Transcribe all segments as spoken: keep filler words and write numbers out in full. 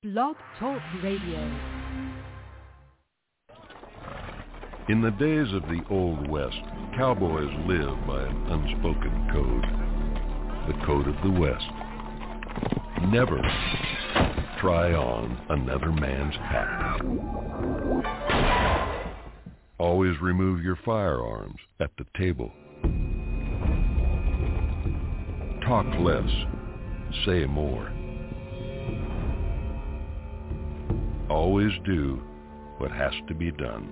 Blog Talk Radio. In the days of the Old West, cowboys lived by an unspoken code. The code of the West. Never try on another man's hat. Always remove your firearms at the table. Talk less, say more. Always do what has to be done.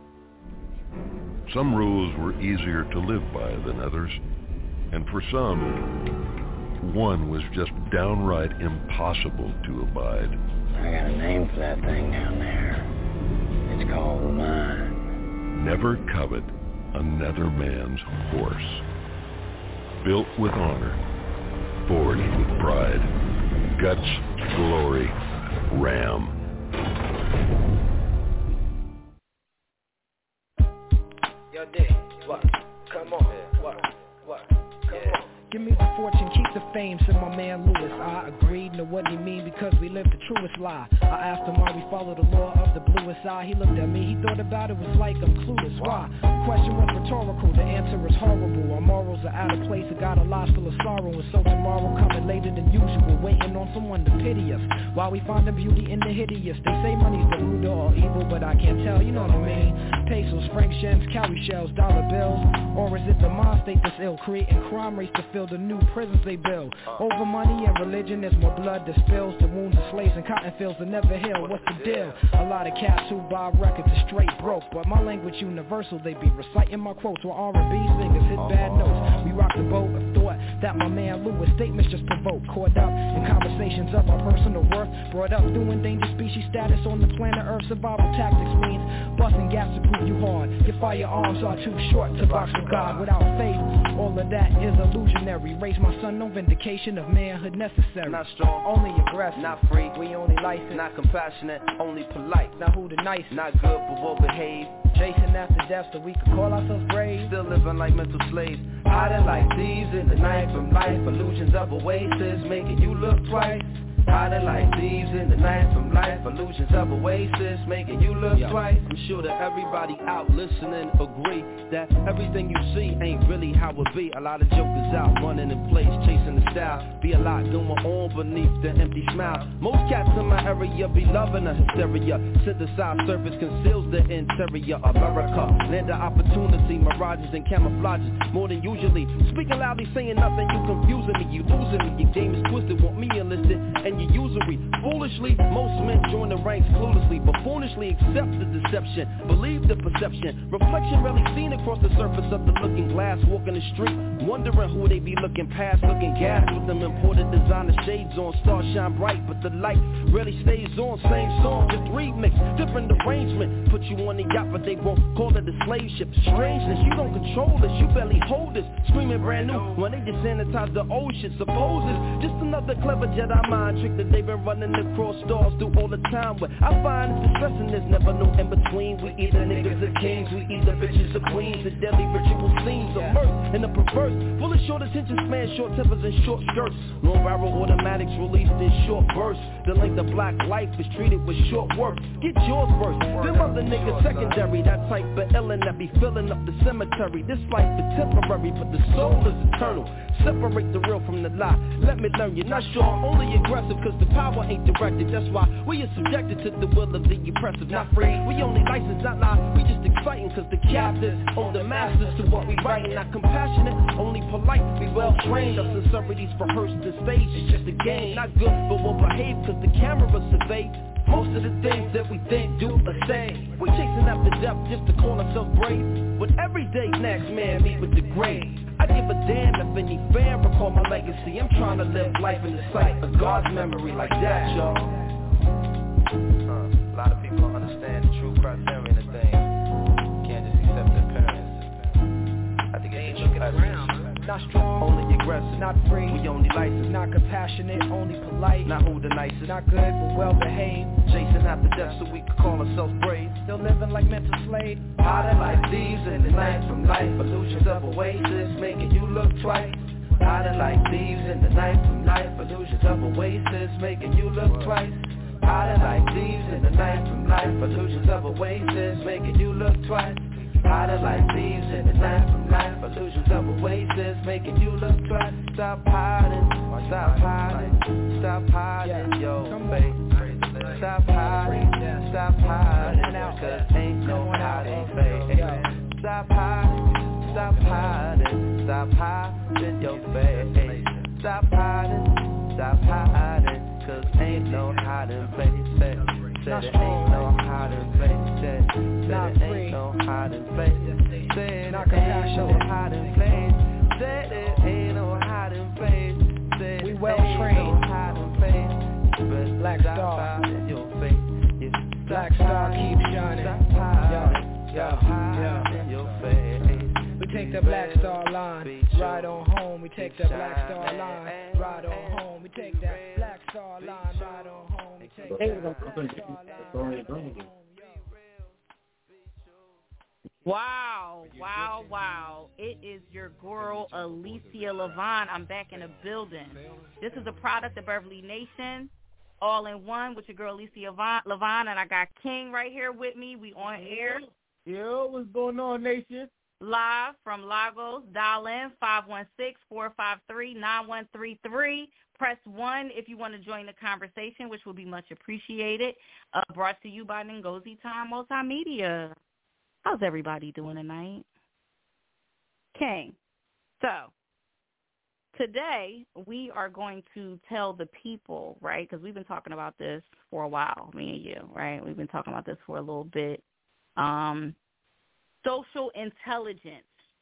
Some rules were easier to live by than others, and for some, one was just downright impossible to abide. I got a name for that thing down there. It's called mine. Never covet another man's horse. Built with honor, forged with pride, guts, glory, Ram. Yo, Dick, what? Come on, what? What? Come on. Give me the fortune, keep the fame, said my man Lewis. I agreed, know what he mean, because we live the truest lie. I asked him why we follow the law of the bluest eye. He looked at me, he thought about it, was like I'm clueless. Why? The question was rhetorical, the answer is horrible. Our morals are out of place, it got a lot full of sorrow. And so tomorrow coming later than usual, waiting on someone to pity us, while we find the beauty in the hideous. They say money's the root of all evil, but I can't tell, you know what I mean. Pesos, franc gems, cowrie shells, dollar bills. Or is it the mind state that's ill, creating crime rates to fill the new prisons they build? Over money and religion, there's more blood that spills. The wounds of slaves and cotton fields that never heal. What's the deal? A lot of cats who buy records are straight broke, but my language universal. They be reciting my quotes while R and B singers hit bad notes. We rock the boat of thought that my man Lewis statements just provoke. Caught up in conversations of our personal worth, brought up through endangered species status on the planet Earth. Survival tactics means busting gaps to prove you hard. Your firearms are too short to box with God. Without faith, all of that is illusionary. Raise my son, no vindication of manhood necessary. Not strong, only aggressive, not free. We only licensed, not compassionate, only polite. Now who the nice? Not good but well behaved. Chasing after death so we could call ourselves brave. Still living like mental slaves. Hiding like thieves in the night from life. Illusions of oasis making you look twice. Hiding like thieves in the night from life. Illusions of oasis making you look yeah. twice. I'm sure that everybody out listening agree that everything you see ain't really how it be. A lot of jokers out running in place, chasing the style. Be a lot going on beneath the empty smile. Most cats in my area be loving the hysteria. Synthesized surface conceals the interior. America, land of opportunity, mirages and camouflages. More than usually, speaking loudly, saying nothing, you confusing me, you losing me. Your game is twisted, want me enlisted, and you usury. Foolishly, most men join the ranks cluelessly, but foolishly accept the deception, believe the perception. Reflection rarely seen across the surface of the looking glass. Walking the street, wondering who they be looking past. Looking gas with them imported designer shades on. Stars shine bright, but the light rarely stays on. Same song, just remix, different arrangement. Put you on the yacht, but they won't call it a slave ship. Strangeness, you don't control this, you barely hold this. Screaming brand new when they just sanitize the old shit. Suppose it's just another clever Jedi mind trick that they've been running across stars through all the time. But I find it's distressing, there's never no in between. We either niggas or kings, we either bitches or queens. The deadly ritual scenes of mirth and the perverse, full of short attention span, short tempers and short skirts. Long barrel automatics released in short bursts. The length of black life is treated with short work. Get yours first, them other niggas secondary. That type of illin' that be filling up the cemetery. This life is temporary, but the soul is eternal. Separate the real from the lie. Let me learn, you're not sure, only aggressive, cause the power ain't directed. That's why we are subjected to the will of the oppressive. Not free, we only license, not lie. We just exciting, cause the captives own the masters to what we writing. Not compassionate, only polite. We well trained, our sincerities rehearsed the stage. It's just a game, not good but well behaved, cause the camera survey most of the things that we think, do, or say. We chasing after death just to call ourselves brave. But every day next man meet with the grave. I give a damn if any fan recall my legacy. I'm trying to live life in the sight of God's memory like that, y'all. Uh, a lot of people don't understand the true criterion of things. Can't just accept their parents. I think it's looking around. Not strong, only aggressive, not free, we only licensed, not compassionate, only polite, not who the nicest, not good but well behaved, chasing after death so we could call ourselves brave, still living like mental slave, hiding like thieves in the night from life, illusions of oasis making you look twice. Hiding like thieves in the night from life, illusions of oasis making you look twice. Hiding face. Stop hiding, stop hiding, cause ain't no hiding place. Stop hiding, stop hiding, stop hiding your face. Stop hiding, stop hiding, cause ain't no hiding place. Said it ain't no hiding place. Said it ain't no hiding place. Said it ain't no hiding place. Said it ain't no hiding place. Said we it well ain't trained. no hiding place. But Black stop Star. hiding your face. Yeah. Black Star keep shining. Stop hiding, Yeah, stop yeah, hiding your face. We take the Black Star line, ride on home. We take the Black Star line, ride on home. We take that Black Star line, ride on home. We take that Black Star line, ride on home. Wow, wow, wow. It is your girl, Alicia Levon. I'm back in the building. This is a product of Beverly Nation, all in one with your girl, Alicia Levon, and I got King right here with me. We on air. Yo, what's going on, Nation? Live from Lagos. Dial in five one six, four five three, nine one three three. Press one if you want to join the conversation, which will be much appreciated. Uh, brought to you by Ngozi Time Multimedia. How's everybody doing tonight? King. So, today we are going to tell the people, right, because we've been talking about this for a while, me and you, right? We've been talking about this for a little bit. Um, social intelligence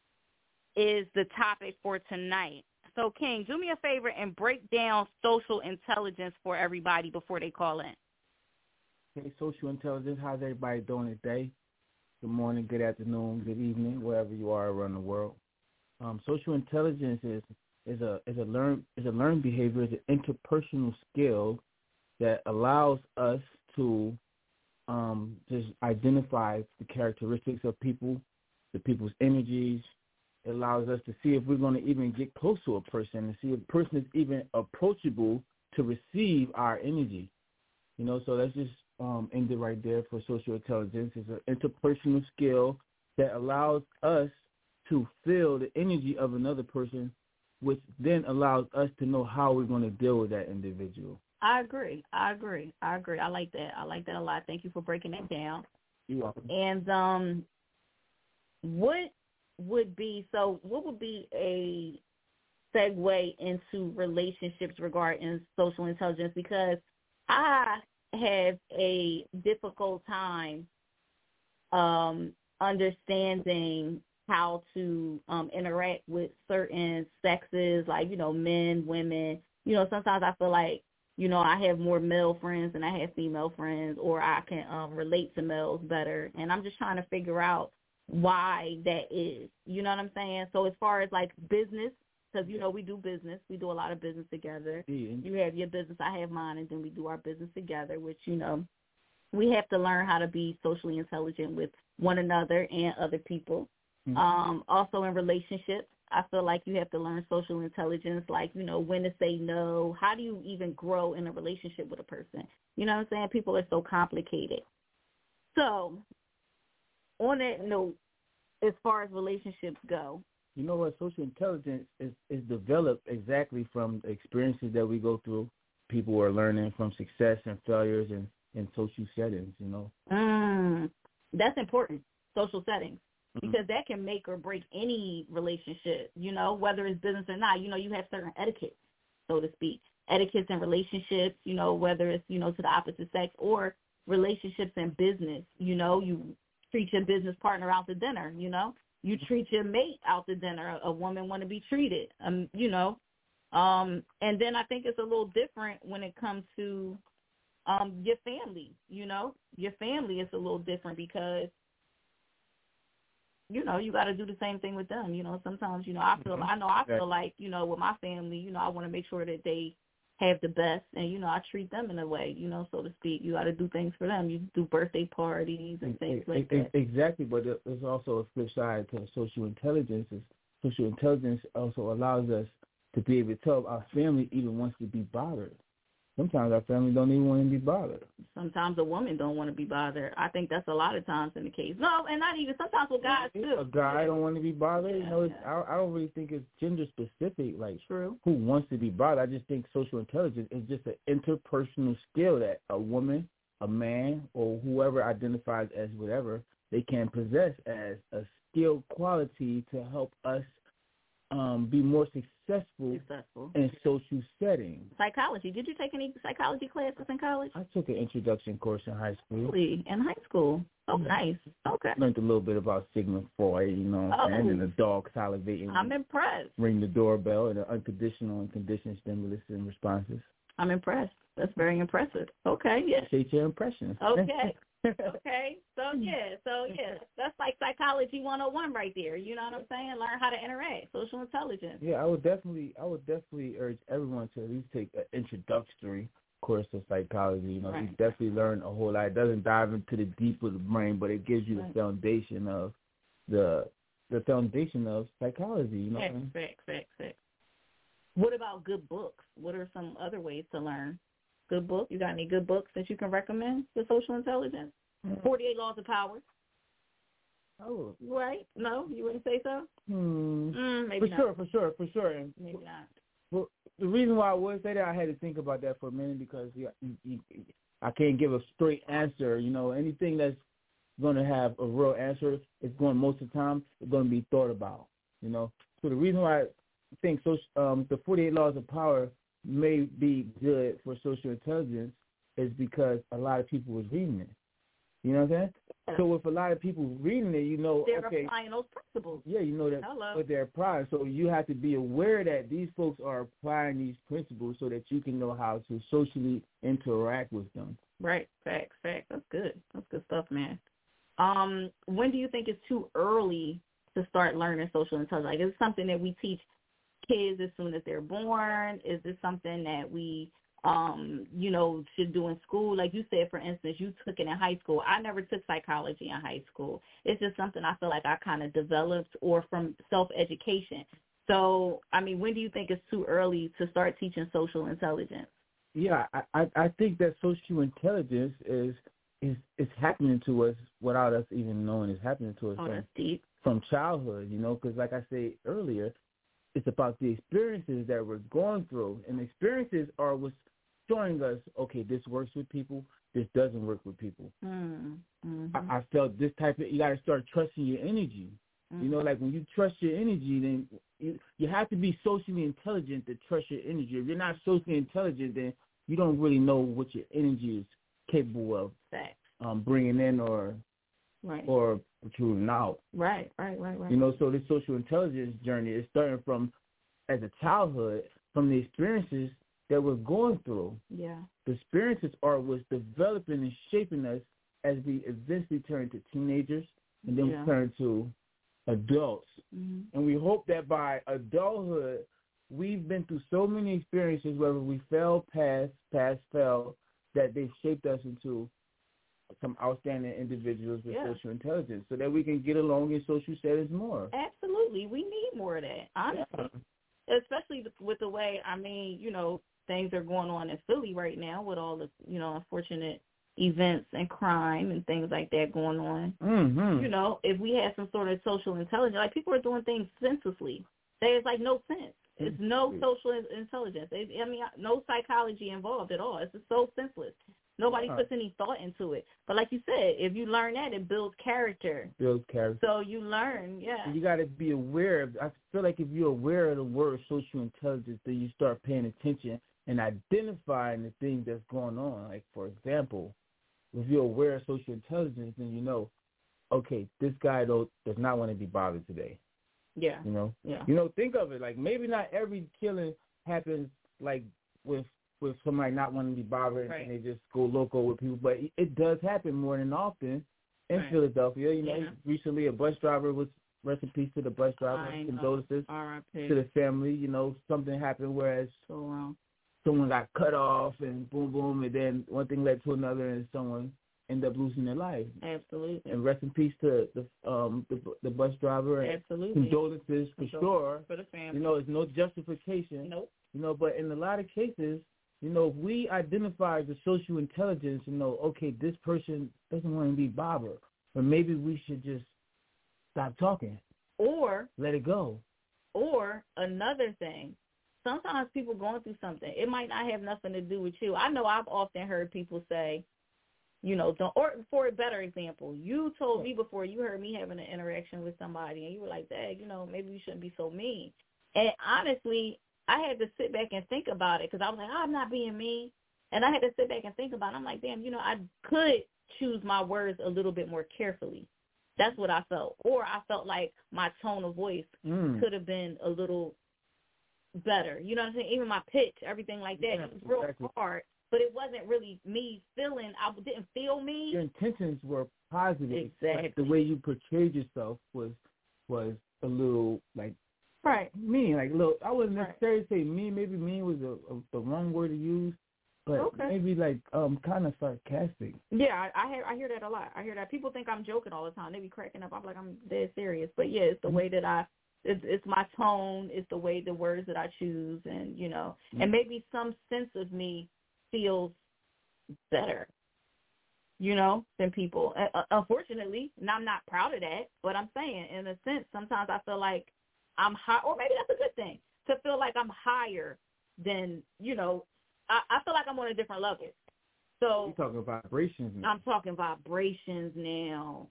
is the topic for tonight. So, King, do me a favor and break down social intelligence for everybody before they call in. Hey, social intelligence, how's everybody doing today? Good morning, good afternoon, good evening, wherever you are around the world. Um, social intelligence is is a is a learn is a learned behavior, is an interpersonal skill that allows us to um, just identify the characteristics of people, the people's energies. It allows us to see if we're going to even get close to a person and see if a person is even approachable to receive our energy. You know, so that's just Um, ended right there for social intelligence. It's an interpersonal skill that allows us to feel the energy of another person, which then allows us to know how we're going to deal with that individual. I agree. I agree. I agree. I like that. I like that a lot. Thank you for breaking that down. You're welcome. And um, what would be, so what would be a segue into relationships regarding social intelligence? Because I have a difficult time um, understanding how to um, interact with certain sexes, like, you know, men, women. You know, sometimes I feel like, you know, I have more male friends than I have female friends, or I can um, relate to males better. And I'm just trying to figure out why that is. You know what I'm saying? So as far as, like, business, because, you know, we do business. We do a lot of business together. Yeah. You have your business, I have mine, and then we do our business together, which, you know, we have to learn how to be socially intelligent with one another and other people. Mm-hmm. Um, also in relationships, I feel like you have to learn social intelligence, like, you know, when to say no. How do you even grow in a relationship with a person? You know what I'm saying? People are so complicated. So on that note, as far as relationships go, you know what? Social intelligence is, is developed exactly from the experiences that we go through. People are learning from success and failures and in social settings, you know. Mm, that's important, social settings, mm-hmm. because that can make or break any relationship, you know, whether it's business or not. You know, you have certain etiquette, so to speak, etiquettes in relationships, you know, whether it's, you know, to the opposite sex or relationships in business. You know, you treat your business partner out to dinner, you know. You treat your mate out to dinner. A woman want to be treated, um, you know. Um, and then I think it's a little different when it comes to um, your family, you know. Your family is a little different because, you know, you got to do the same thing with them. You know, sometimes, you know, I feel, I know I feel like, you know, with my family, you know, I want to make sure that they have the best, and, you know, I treat them in a way, you know, so to speak. You got to do things for them. You do birthday parties and things like that. Exactly, but there's also a flip side to social intelligence. Social intelligence also allows us to be able to tell our family even wants to be bothered. sometimes our family don't even want to be bothered. Sometimes a woman don't want to be bothered. I think that's a lot of times in the case. No, and not even sometimes with guys too. A guy don't want to be bothered. Yeah, you know, it's, yeah. I, I don't really think it's gender specific. Like, True. Who wants to be bothered? I just think social intelligence is just an interpersonal skill that a woman, a man, or whoever identifies as whatever they can possess as a skilled quality to help us um, be more successful, successful in social settings. Psychology. Did you take any psychology classes in college? I took an introduction course in high school. Really? In high school? Oh, nice. Okay. Learned a little bit about Sigmund Freud, you know, oh. and then the dog salivating. I'm impressed. Ring the doorbell and the unconditional and conditioned stimulus and responses. I'm impressed. That's very impressive. Okay, yeah. Appreciate your impressions. Okay. Okay, so yeah, so yeah, that's like psychology one oh one right there. You know what I'm saying? Learn how to interact, social intelligence. Yeah, I would definitely, I would definitely urge everyone to at least take an introductory course of psychology. You know, right. you definitely learn a whole lot. It doesn't dive into the deep of the brain, but it gives you right. the foundation of the the foundation of psychology. You know, facts, facts, facts, facts. What about good books? What are some other ways to learn? Good book? You got any good books that you can recommend for social intelligence? Mm-hmm. forty-eight Laws of Power. Oh. Right? No? You wouldn't say so? Hmm. Mm, maybe for not. sure, for sure, for sure. Maybe not. Well, the reason why I would say that, I had to think about that for a minute because you, you, I can't give a straight answer. You know, anything that's going to have a real answer is going, most of the time, it's going to be thought about, you know. So the reason why I think so, um, the forty-eight Laws of Power may be good for social intelligence is because a lot of people was reading it. You know what I'm saying? Yeah. So with a lot of people reading it, you know, they're okay, applying those principles. Yeah, you know that Hello. what they're applying. So you have to be aware that these folks are applying these principles so that you can know how to socially interact with them. Right. Facts. Facts. That's good. That's good stuff, man. Um, when do you think it's too early to start learning social intelligence? Like, is it something that we teach kids as soon as they're born? Is this something that we, um, you know, should do in school? Like you said, for instance, you took it in high school. I never took psychology in high school. It's just something I feel like I kind of developed or from self-education. So, I mean, when do you think it's too early to start teaching social intelligence? Yeah, I, I think that social intelligence is is is happening to us without us even knowing it's happening to us. Oh, from, that's deep. From childhood, you know, because like I said earlier, it's about the experiences that we're going through, and experiences are what's showing us, okay, this works with people, this doesn't work with people. Mm-hmm. I, I felt this type of, you got to start trusting your energy. Mm-hmm. You know, like when you trust your energy, then you, you have to be socially intelligent to trust your energy. If you're not socially intelligent, then you don't really know what your energy is capable of um, bringing in or right. or protruding out. Right, right, right, right. You know, so this social intelligence journey is starting from, as a childhood, from the experiences that we're going through. Yeah. The experiences are what's developing and shaping us as we eventually turn to teenagers and then yeah. we turn to adults. Mm-hmm. And we hope that by adulthood, we've been through so many experiences, whether we fell, pass, pass, fell, that they've shaped us into some outstanding individuals with yeah. social intelligence so that we can get along in social settings more. Absolutely. We need more of that, honestly. Yeah. Especially with the way, I mean, you know, things are going on in Philly right now with all the, you know, unfortunate events and crime and things like that going on. Mm-hmm. You know, if we had some sort of social intelligence, like people are doing things senselessly. There's like no sense. It's no social intelligence. I mean, no psychology involved at all. It's just so senseless. Nobody puts any thought into it. But like you said, if you learn that, it builds character. Builds character. So you learn, yeah. You got to be aware of, I feel like if you're aware of the word social intelligence, then you start paying attention and identifying the things that's going on. Like, for example, if you're aware of social intelligence, then you know, okay, this guy though does not want to be bothered today. Yeah. You know? Yeah. You know, think of it. Like, maybe not every killing happens, like, with with somebody not wanting to be bothered right. and they just go loco with people. But it does happen more than often in right. Philadelphia. You know, yeah. recently a bus driver was, rest in peace to the bus driver, condolences to the family. You know, something happened whereas so wrong. someone got cut off and boom, boom, and then one thing led to another and someone ended up losing their life. Absolutely. And rest in peace to the um the, the bus driver. Absolutely. Condolences for Condolences sure. for the family. You know, it's no justification. Nope. You know, but in a lot of cases, You know, if we identify the social intelligence and know, okay, this person doesn't want to be bothered, or maybe we should just stop talking. Or let it go. Or another thing, sometimes people going through something, it might not have nothing to do with you. I know I've often heard people say, you know, don't, or for a better example, you told me before, you heard me having an interaction with somebody, and you were like, Dad, you know, maybe you shouldn't be so mean. And honestly, I had to sit back and think about it because I was like, oh, I'm not being mean. And I had to sit back and think about it. I'm like, damn, you know, I could choose my words a little bit more carefully. That's what I felt. Or I felt like my tone of voice mm. could have been a little better. You know what I'm saying? Even my pitch, everything like that. Yeah, it was real exactly. hard, but it wasn't really me feeling, I didn't feel me. Your intentions were positive. Exactly. The way you portrayed yourself was was a little, like, right. mean. Like, look, I wouldn't necessarily right. say mean. Maybe mean was a, a, the wrong word to use. But okay. maybe like um kind of sarcastic. Yeah, I, I hear I hear that a lot. I hear that people think I'm joking all the time. They be cracking up. I'm like, I'm dead serious. But yeah, it's the mm-hmm. way that I, it's, it's my tone, it's the way the words that I choose, and you know, mm-hmm. and maybe some sense of me feels better, you know, than people. Uh, unfortunately, and I'm not proud of that. But I'm saying, in a sense, sometimes I feel like I'm high, or maybe that's a good thing to feel like I'm higher than, you know. I, I feel like I'm on a different level. So you're talking vibrations now. I'm talking vibrations now.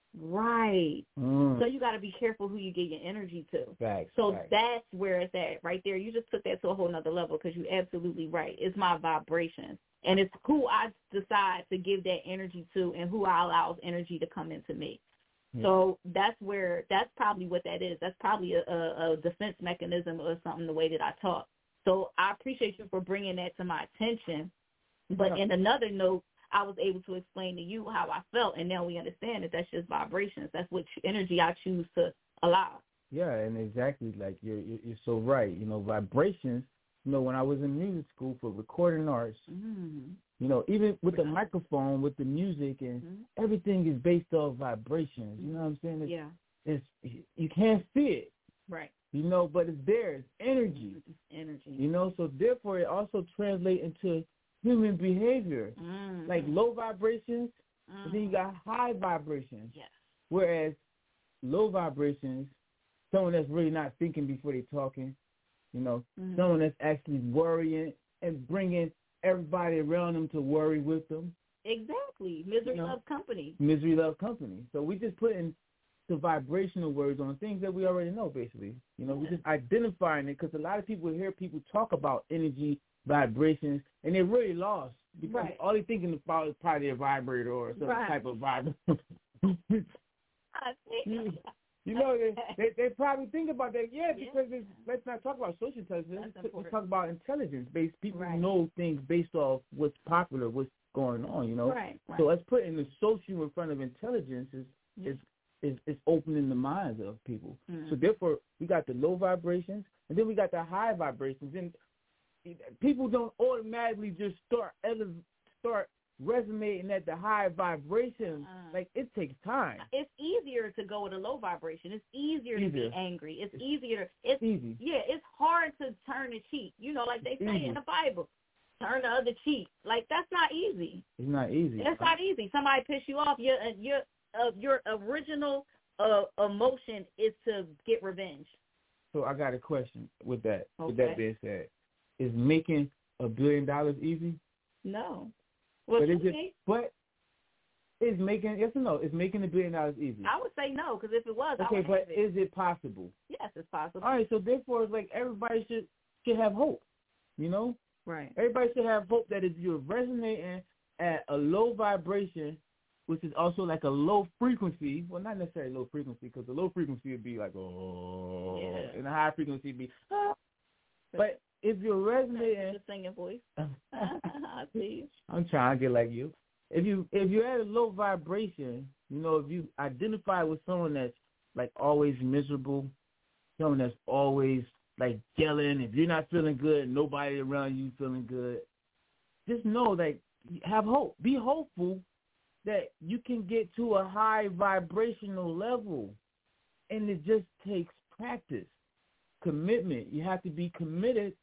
Right. Mm. So you got to be careful who you get your energy to. Facts, so facts. That's where it's at right there. You just took that to a whole nother level because you're absolutely right. It's my vibration. And it's who I decide to give that energy to and who I allow energy to come into me. Yeah. So that's where, that's probably what that is. That's probably a, a, a defense mechanism or something, the way that I talk. So I appreciate you for bringing that to my attention. But yeah. in another note, I was able to explain to you how I felt, and now we understand that that's just vibrations. That's what energy I choose to allow. Yeah, and exactly, like you're you're so right. You know, vibrations. You know, when I was in music school for recording arts, mm-hmm. you know, even with the microphone, with the music, and mm-hmm. everything is based off vibrations. You know what I'm saying? It's, yeah. It's you can't see it. Right. You know, but it's there. It's energy. It's energy. You know, so therefore it also translates into human behavior. Mm-hmm. Like low vibrations, mm-hmm. but then you got high vibrations. Yes. Whereas low vibrations, someone that's really not thinking before they're talking, you know, mm-hmm. someone that's actually worrying and bringing everybody around them to worry with them. Exactly. Misery you know? loves company. Misery loves company. So we just put in the vibrational words on things that we already know, basically. You know, yeah. we're just identifying it because a lot of people hear people talk about energy, vibrations, and they're really lost because right. all they're thinking about is probably a vibrator or some right. type of vibrator. you, you know, they, they they probably think about that, yeah, yeah. because it's, let's not talk about social intelligence. That's Let's talk about intelligence-based people right. who know things based off what's popular, what's going on, you know. Right, right. So let's put in the social in front of intelligence is yeah. is Is, is opening the minds of people. Mm-hmm. So therefore, we got the low vibrations, and then we got the high vibrations. And people don't automatically just start start resonating at the high vibrations. Uh, like, it takes time. It's easier to go with a low vibration. It's easier, easier. to be angry. It's, it's easier. To, it's easy. Yeah, it's hard to turn the cheek. You know, like they say easy. in the Bible, turn the other cheek. Like, that's not easy. It's not easy. It's not easy. Somebody piss you off, you're, you're Uh, your original uh, emotion is to get revenge. So I got a question with that. Okay. With that being said, is making a billion dollars easy? No. Well, but is it? But is making yes or no? Is making a billion dollars easy? I would say no, because if it was, okay, I would but have it. Is it possible? Yes, it's possible. All right, so therefore, it's like everybody should should have hope. You know, right? Everybody should have hope that if you're resonating at a low vibration, which is also like a low frequency. Well, not necessarily low frequency, because the low frequency would be like, oh, yeah. and the high frequency would be, ah. But if you're resonating, just singing voice. I see. I'm trying to get like you. If you if you're at a low vibration, you know, if you identify with someone that's like always miserable, someone that's always like yelling, if you're not feeling good, nobody around you feeling good, just know that have hope. Be hopeful that you can get to a high vibrational level, and it just takes practice, commitment. You have to be committed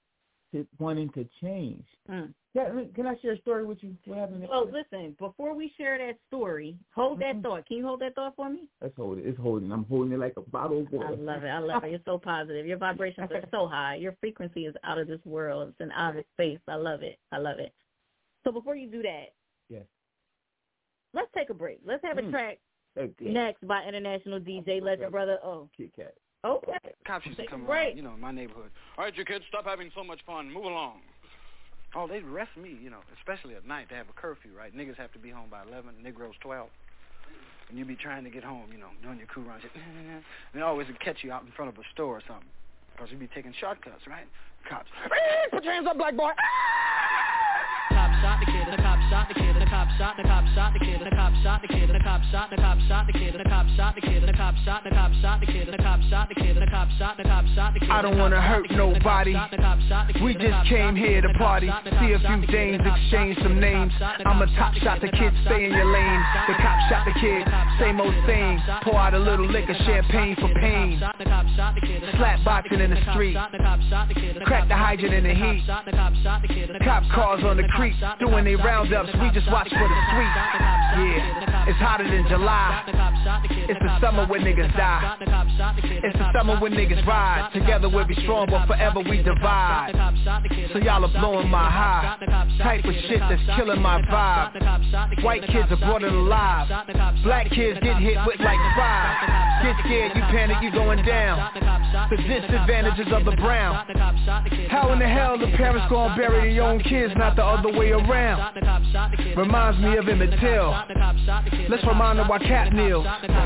to wanting to change. Mm. Can, can I share a story with you? What happened? Oh, listen, before we share that story, hold that mm-hmm. thought. Can you hold that thought for me? Let's hold it. It's holding. I'm holding it like a bottle of water. I love it. I love it. You're so positive. Your vibrations are so high. Your frequency is out of this world. It's in outer space. I love it. I love it. So before you do that, yes, let's take a break. Let's have mm. a track okay. next by international D J Legend Brother O. Kit Kat. Okay. Cops used to come around, you know, in my neighborhood. All right, you kids, stop having so much fun. Move along. Oh, they'd arrest me, you know, especially at night. They have a curfew, right? Niggas have to be home by eleven, Negroes twelve. And you be trying to get home, you know, doing your crew run. And they always would catch you out in front of a store or something. Because you'd be taking shortcuts, right? Cops. Put your hands up, black boy. Cop shot the kid, the cop shot the kid, the cop shot, the cop shot the kid, the cop shot the kid, the cop shot, the cop shot the kid, the cop shot the kid, the cop shot, the cop shot the kid, the cop shot the kid, the cop shot, the cop shot the kid. I don't wanna hurt nobody. We just came here to party, see a few dames, exchange some names. I'm a top shot the kid, stay in your lane. The cop shot the kid, same old thing. Pour out a little liquor, champagne for pain. Slap boxing in the street, crack the hydrant in the heat. Cop cars on the creek, doing they roundups, we just watch for the street. Yeah, it's hotter than July. It's the summer when niggas die. It's the summer when niggas ride. Together we'll be strong, but forever we divide. So y'all are blowing my high. Type of shit that's killing my vibe. White kids are brought in alive. Black kids get hit with like five. Get scared, you panic, you going down. The disadvantages of the brown. How in the hell the parents gonna bury their own kids, not the other way around? Reminds me of Emmett Till. Let's remind them why Cap kneels.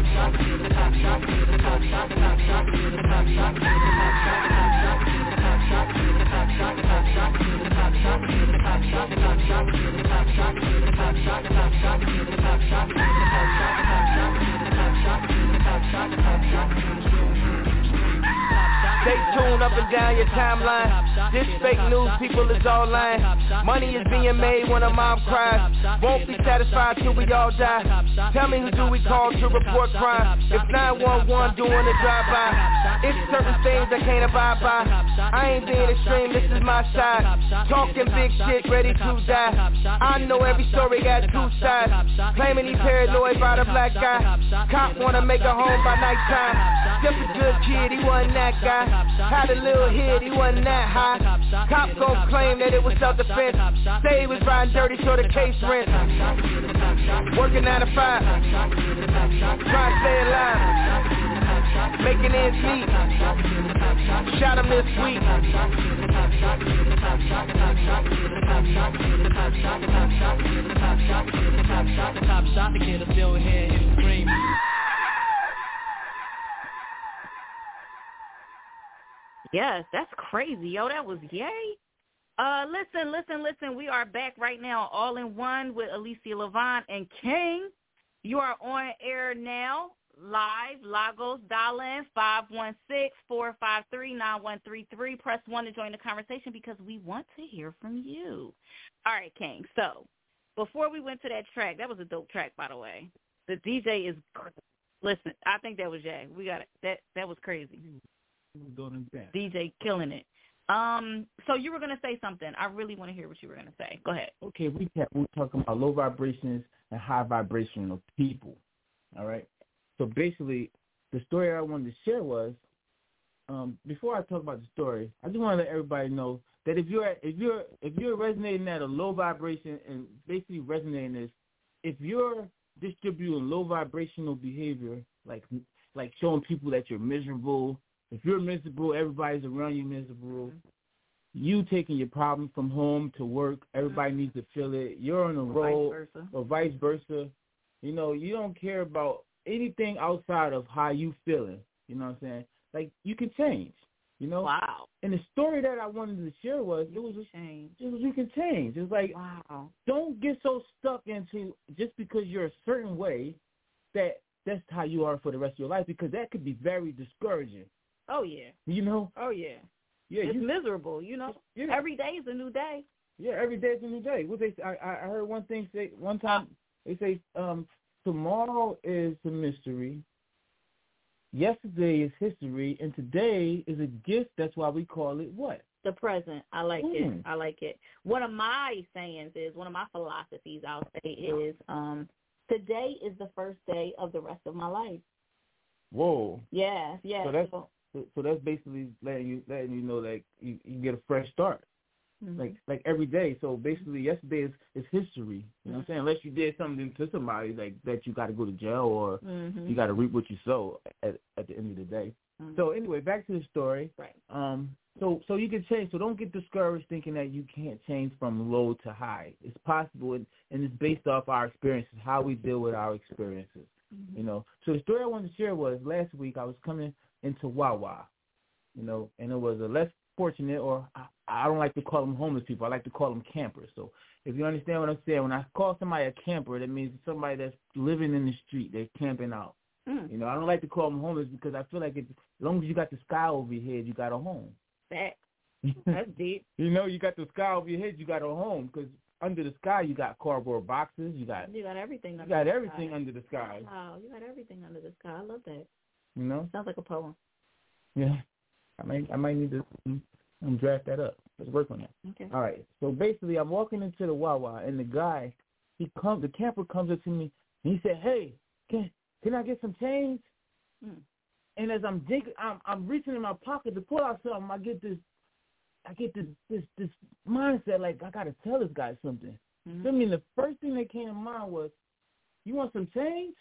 Stay tuned up and down your timeline. This fake news, people is all lying. Money is being made when a mom cries. Won't be satisfied till we all die. Tell me who do we call to report crime? If nine one one doing a drive-by, it's certain things I can't abide by. I ain't being extreme, this is my side. Talking big shit, ready to die. I know every story got two sides. Claiming he paranoid by the black guy. Cop wanna make a home by nighttime. Just a good kid, he wasn't that guy. Had a little hit, he wasn't that high. Cop gon' claim that it was self-defense. Say he was riding dirty so the case rent. Working nine to five, trying to stay alive, making ends meet. Shot him this week. The cop shot the kid, I'm still here, him scream. Yes, that's crazy. Yo, that was yay. Uh, listen, listen, listen. We are back right now, all in one with Alicia Levant and King. You are on air now, live, Lagos, dial in, five one six, four five three, nine one three three. Press one to join the conversation because we want to hear from you. All right, King. So before we went to that track, that was a dope track, by the way. The D J is, listen, I think that was Jay. We got it. That, that was crazy. D J killing it. Um, so you were going to say something. I really want to hear what you were going to say. Go ahead. Okay, we kept, we were talking about low vibrations and high vibrational people. All right. So basically, the story I wanted to share was, um, before I talk about the story, I just want to let everybody know that if you're if you're if you're resonating at a low vibration, and basically resonating is if you're distributing low vibrational behavior, like like showing people that you're miserable. If you're miserable, everybody's around you miserable. Mm-hmm. You taking your problem from home to work, everybody mm-hmm. needs to feel it. You're on a roll, vice versa. or vice versa. You know, you don't care about anything outside of how you feeling. You know what I'm saying? Like, you can change, you know? Wow. And the story that I wanted to share was, you it was a change. It was you can change. It's like, wow. Don't get so stuck into just because you're a certain way that that's how you are for the rest of your life, because that could be very discouraging. Oh, yeah. You know? Oh, yeah. Yeah, it's you, miserable, you know? Yeah. Every day is a new day. Yeah, every day is a new day. What they I, I heard one thing say, one time, they say, um, tomorrow is a mystery, yesterday is history, and today is a gift. That's why we call it what? The present. I like mm. it. I like it. One of my sayings is, one of my philosophies I'll say is, um, today is the first day of the rest of my life. Whoa. Yeah, yeah. So that's, so, so that's basically letting you letting you know like you, you get a fresh start. Mm-hmm. Like like every day. So basically yesterday is, is history. You know what I'm saying? Unless you did something to somebody like that you gotta go to jail or mm-hmm. you gotta reap what you sow at at the end of the day. Mm-hmm. So anyway, back to the story. Right. Um so so you can change. So don't get discouraged thinking that you can't change from low to high. It's possible, and, and it's based off our experiences, how we deal with our experiences. Mm-hmm. You know. So the story I wanted to share was last week I was coming into Wawa, you know, and it was a less fortunate, or I, I don't like to call them homeless people. I like to call them campers. So if you understand what I'm saying, when I call somebody a camper, that means somebody that's living in the street. They're camping out. Mm. You know, I don't like to call them homeless because I feel like it, as long as you got the sky over your head, you got a home. That, that's deep. You know, you got the sky over your head, you got a home, because under the sky you got cardboard boxes, you got you got everything. You under got the everything sky. under the sky. Wow, you got everything under the sky. I love that. You know, sounds like a poem. Yeah, I might I might need to um, draft that up. Let's work on that. Okay. All right. So basically, I'm walking into the Wawa, and the guy, he comes, the camper comes up to me, and he said, "Hey, can can I get some change?" Mm. And as I'm digging, I'm I'm reaching in my pocket to pull out something. I get this, I get this this this mindset like I gotta tell this guy something. Mm-hmm. I mean, the first thing that came to mind was, "You want some change?"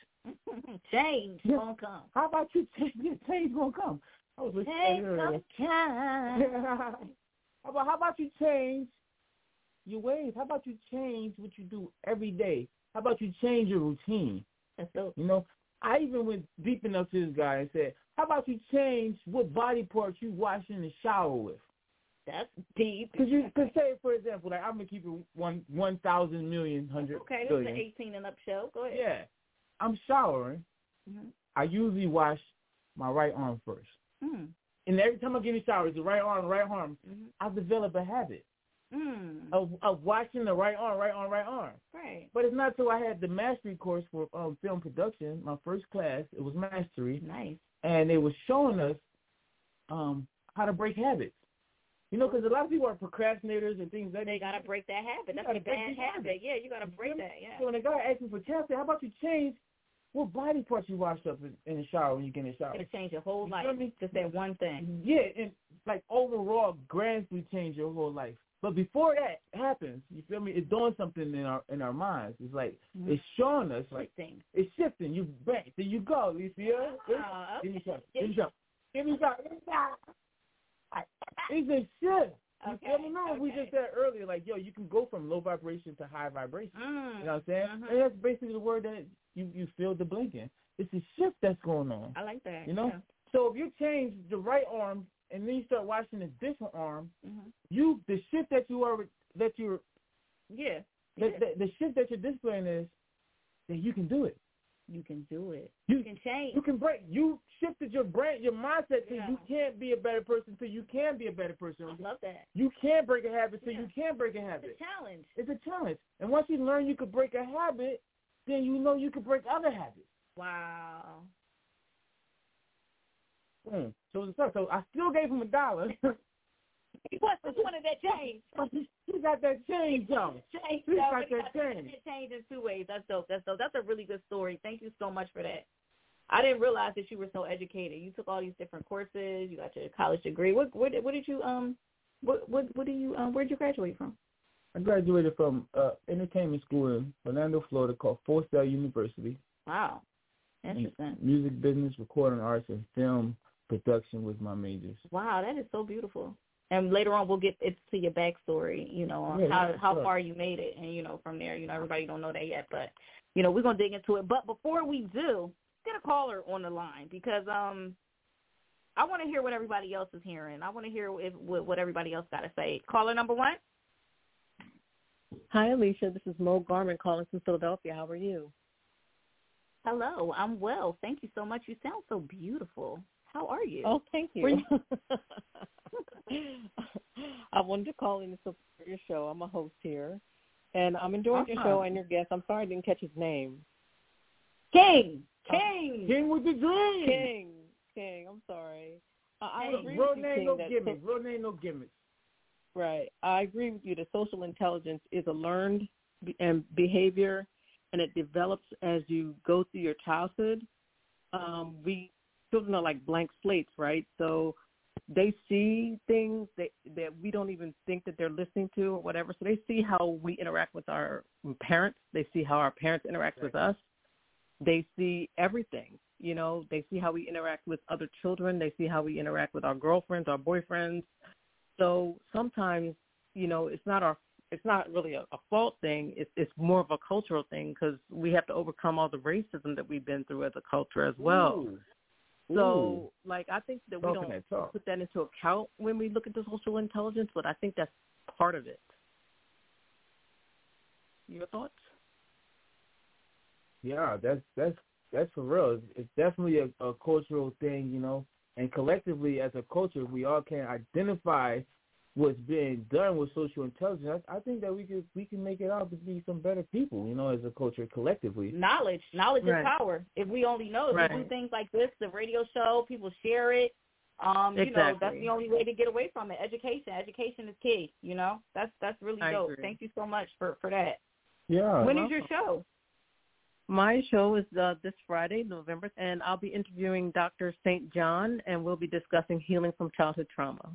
Change yeah. gonna come. How about you? Change, change gonna come. I was change gonna come. how about how about you change your ways? How about you change what you do every day? How about you change your routine? That's so. You know, I even went deep enough to this guy and said, "How about you change what body parts you wash in the shower with?" That's deep. Because you could say, for example, like I'm gonna keep it one one thousand million hundred. Okay, this is an eighteen and up show. Go ahead. Yeah, I'm showering. Mm-hmm. I usually wash my right arm first. Mm. And every time I get in the shower, it's the right arm, right arm. Mm-hmm. I've developed a habit mm. of of washing the right arm, right arm, right arm. Right. But it's not until I had the mastery course for um, film production, my first class. It was mastery. Nice. And it was showing us um, how to break habits. You know, because a lot of people are procrastinators and things like that. They got to break that habit. That's a bad habit. Yeah, you got to break that, yeah. So when a guy asks me for change, how about you change what body parts you wash up in, in the shower when you get in the shower? It'll change your whole you life. Just that one thing. Yeah, and like overall, grandly change your whole life. But before that happens, you feel me? It's doing something in our in our minds. It's like mm-hmm. it's showing us like shifting. It's shifting. You back, there you go. You see it? Uh, Give me some. Give me some. Give me some. Give me some. It's a shift. You okay. feel me? No, okay. we just said earlier, like, yo, you can go from low vibration to high vibration. Mm. You know what I'm saying? Mm-hmm. And that's basically the word that you, you feel the blinking. It's a shift that's going on. I like that. You know? Yeah. So if you change the right arm and then you start washing a different arm, mm-hmm. you the shift that you are that you're yeah, the, yeah. The, the shift that you're displaying is that you can do it. You can do it. You, you can change. You can break. You shifted your brain, your mindset to yeah. you can't be a better person so you can be a better person. I love that. You can't break a habit so yeah. you can break a habit. It's a challenge. It's a challenge. And once you learn you could break a habit, then you know you could break other habits. Wow. Mm. So, so, so I still gave him a dollar. He wants to wanted that change. He got that change, though. Change, he got that that change. Change in two ways. That's dope. That's dope. That's a really good story. Thank you so much for that. I didn't realize that you were so educated. You took all these different courses. You got your college degree. What what, what did you um what what what do you um where did you graduate from? I graduated from uh, entertainment school in Orlando, Florida, called Forsyth University. Wow, interesting. And music business, recording arts, and film production was my majors. Wow, that is so beautiful. And later on, we'll get into your backstory, you know, on yeah, how yeah, how sure. far you made it, and you know, from there, you know, everybody don't know that yet, but you know, we're gonna dig into it. But before we do, get a caller on the line because um, I want to hear what everybody else is hearing. I want to hear if, what everybody else got to say. Caller number one. Hi, Alicia. This is Mo Garment calling from Philadelphia. How are you? Hello, I'm well. Thank you so much. You sound so beautiful. How are you? Oh, thank you. you- I wanted to call in to support your show. I'm a host here, and I'm enjoying uh-huh. your show and your guest. I'm sorry I didn't catch his name. King. King. Uh, King with the dream. King. King. I'm sorry. Uh, I agree Real with you, name, King, no that gimmicks. Real name, no gimmicks. right. I agree with you that social intelligence is a learned be- and behavior, and it develops as you go through your childhood. Um, we children are like blank slates, right? So they see things that, that we don't even think that they're listening to or whatever. So they see how we interact with our parents. They see how our parents interact right. with us. They see everything. You know, they see how we interact with other children. They see how we interact with our girlfriends, our boyfriends. So sometimes, you know, it's not our, it's not really a, a fault thing. It's it's more of a cultural thing because we have to overcome all the racism that we've been through as a culture as well. Ooh. So, Ooh. like, I think that we Talking don't that put that into account when we look at the social intelligence, but I think that's part of it. Your thoughts? Yeah, that's that's that's for real. It's, it's definitely a, a cultural thing, you know. And collectively, as a culture, we all can identify what's being done with social intelligence. I, I think that we could we can make it out to be some better people, you know, as a culture collectively. Knowledge, knowledge right. is power. If we only know, if right. we do things like this, the radio show, people share it. Um, exactly. You know, that's the only way to get away from it. Education, education is key. You know, that's that's really I dope. agree. Thank you so much for for that. Yeah. When is your show? My show is uh, this Friday, November, and I'll be interviewing Doctor Saint John, and we'll be discussing healing from childhood trauma.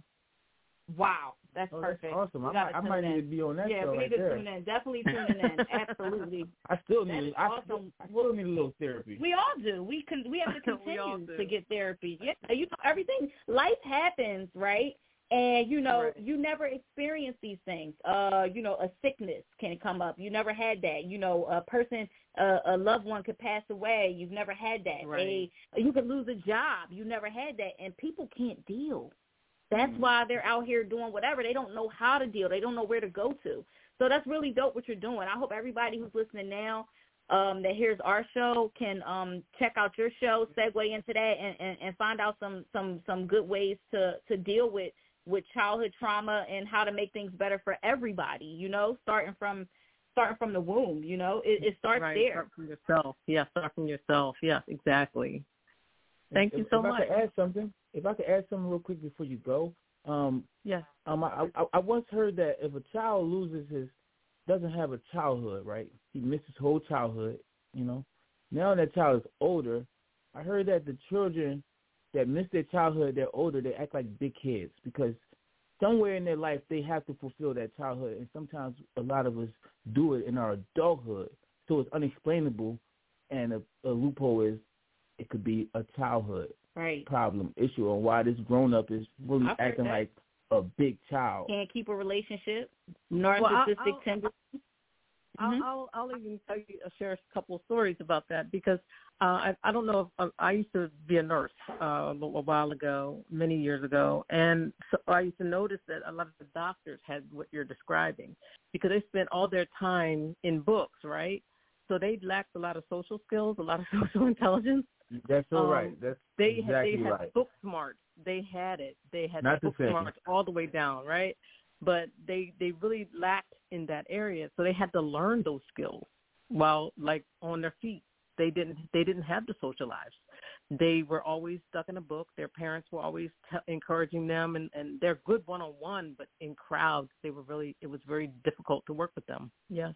Wow, that's oh, perfect. That's awesome. I might, I might need to be on that yeah, show we right need to there. tune in. Definitely tuning in. Absolutely. I still need. I, awesome. still, I still need a little therapy. We all do. We can. We have to continue do. to get therapy. Yeah, you know, everything. Life happens, right? And, you know, right. you never experience these things. Uh, you know, a sickness can come up. You never had that. You know, a person, uh, a loved one could pass away. You've never had that. Right. A, you could lose a job. You never had that. And people can't deal. That's mm-hmm. why they're out here doing whatever. They don't know how to deal. They don't know where to go to. So that's really dope what you're doing. I hope everybody who's listening now um, that hears our show can um, check out your show, segue into that, and, and, and find out some, some, some good ways to, to deal with with childhood trauma and how to make things better for everybody, you know, starting from starting from the womb, you know, it, it starts right, there. Start from yourself. Yeah, start from yourself. Yes, exactly. Thank if, you so if much. If I could add something, if I could add something real quick before you go. Um, yes. Um, I, I, I once heard that if a child loses his, doesn't have a childhood, right, he misses his whole childhood, you know. Now that child is older, I heard that the children that miss their childhood, they're older, they act like big kids because somewhere in their life they have to fulfill that childhood, and sometimes a lot of us do it in our adulthood. So it's unexplainable, and a, a loophole is it could be a childhood right. problem, issue, on why this grown-up is really I've acting like a big child. Can't keep a relationship, narcissistic well, tendencies. I'll, Mm-hmm. I'll, I'll even tell you, uh, share a couple of stories about that because uh, I, I don't know if um, I used to be a nurse uh, a, a while ago, many years ago, and so I used to notice that a lot of the doctors had what you're describing because they spent all their time in books, right? So they lacked a lot of social skills, a lot of social intelligence. That's all um, right. That's they exactly had, they had right. book smarts. They had it. They had Not book the smarts all the way down, right? But they, they really lacked in that area, so they had to learn those skills while, like, on their feet. They didn't they didn't have the social lives. They were always stuck in a book. Their parents were always t- encouraging them, and, and they're good one-on-one, but in crowds, they were really it was very difficult to work with them. Yes.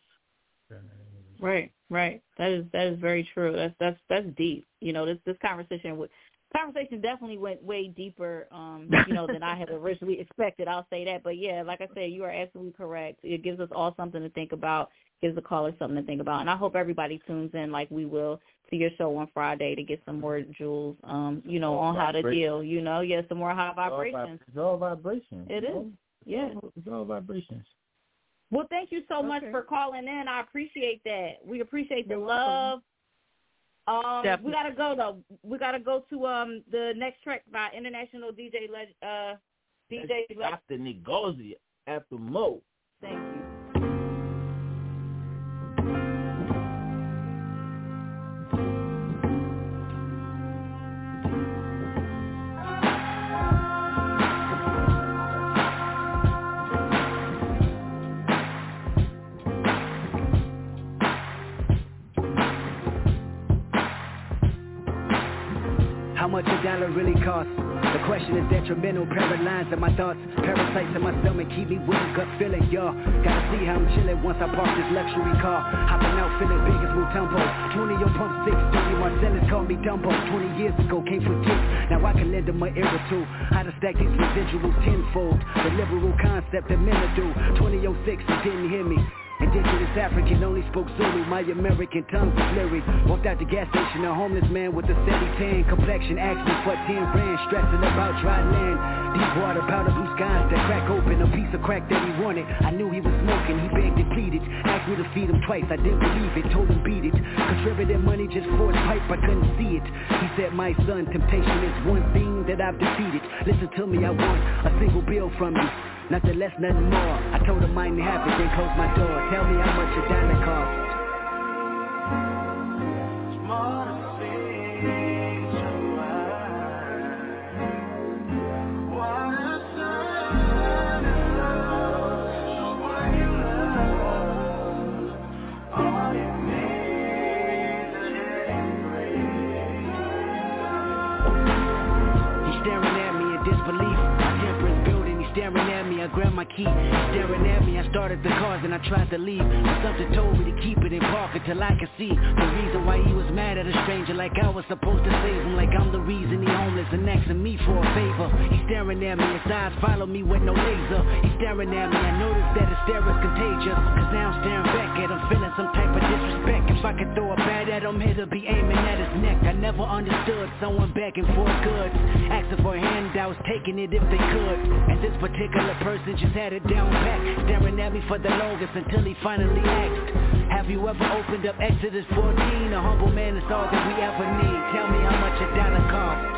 Right, right. That is that is very true. That's that's that's deep. You know, this this conversation would conversation definitely went way deeper, um, you know, than I had originally expected. I'll say that. But yeah, like I said, you are absolutely correct. It gives us all something to think about. Gives the caller something to think about. And I hope everybody tunes in like we will to your show on Friday to get some more jewels, um, you know, on how to deal, you know, yeah, some more high vibrations. It's all vibrations. It is. Yeah. It's all vibrations. Well, thank you so okay. much for calling in. I appreciate that. We appreciate the You're love. Um, Definitely. we gotta go though. We gotta go to um the next track by international D J Leg- uh D J Leg- After Ngozi, after Mo. Thank you. How much a dollar really costs. The question is detrimental, paralyzed in my thoughts. Parasites in my stomach keep me with a gut feeling, y'all. Gotta see how I'm chilling once I park this luxury car. Hopping out feeling big as Mutombo. twenty on pump six, thirty Marcellus called me Dumbo. twenty years ago came for kicks, now I can lend them my ear or two. How to stack these residuals tenfold. The liberal concept of men to do. twenty oh six, you didn't hear me. Indigenous African, only spoke Zulu, my American tongue was lyric. Walked out the gas station, a homeless man with a steady tan complexion, asked me for ten rand, stressing about dry land. Deep water, powder blue skies that crack open, a piece of crack that he wanted. I knew he was smoking, he begged and pleaded, asked me to feed him twice, I didn't believe it, told him beat it. Contributed money just for his pipe, I couldn't see it. He said, my son, temptation is one thing that I've defeated. Listen to me, I want a single bill from you. Nothing less, nothing more. I told him I didn't have it, then closed my door. Tell me how much a dollar costs. He's staring at me in disbelief. My temper is building. He's staring at me. I grabbed my key. He's staring at me. I started the cars and I tried to leave, but something told me to keep it in park until I could see the reason why he was mad at a stranger, like I was supposed to save him, like I'm the reason he homeless and asking me for a favor. He's staring at me. His eyes follow me with no laser. He's staring at me. I noticed that his stare is contagious, cause now I'm staring back at him, feeling some type of disrespect. If I could throw a bat at him, he'll be aiming at his neck. I never understood someone begging for goods, asking for handouts, taking it if they could. And this particular person just had it down pat, staring at me for the longest until he finally asked, have you ever opened up Exodus fourteen? A humble man is all that we ever need. Tell me how much a dollar costs.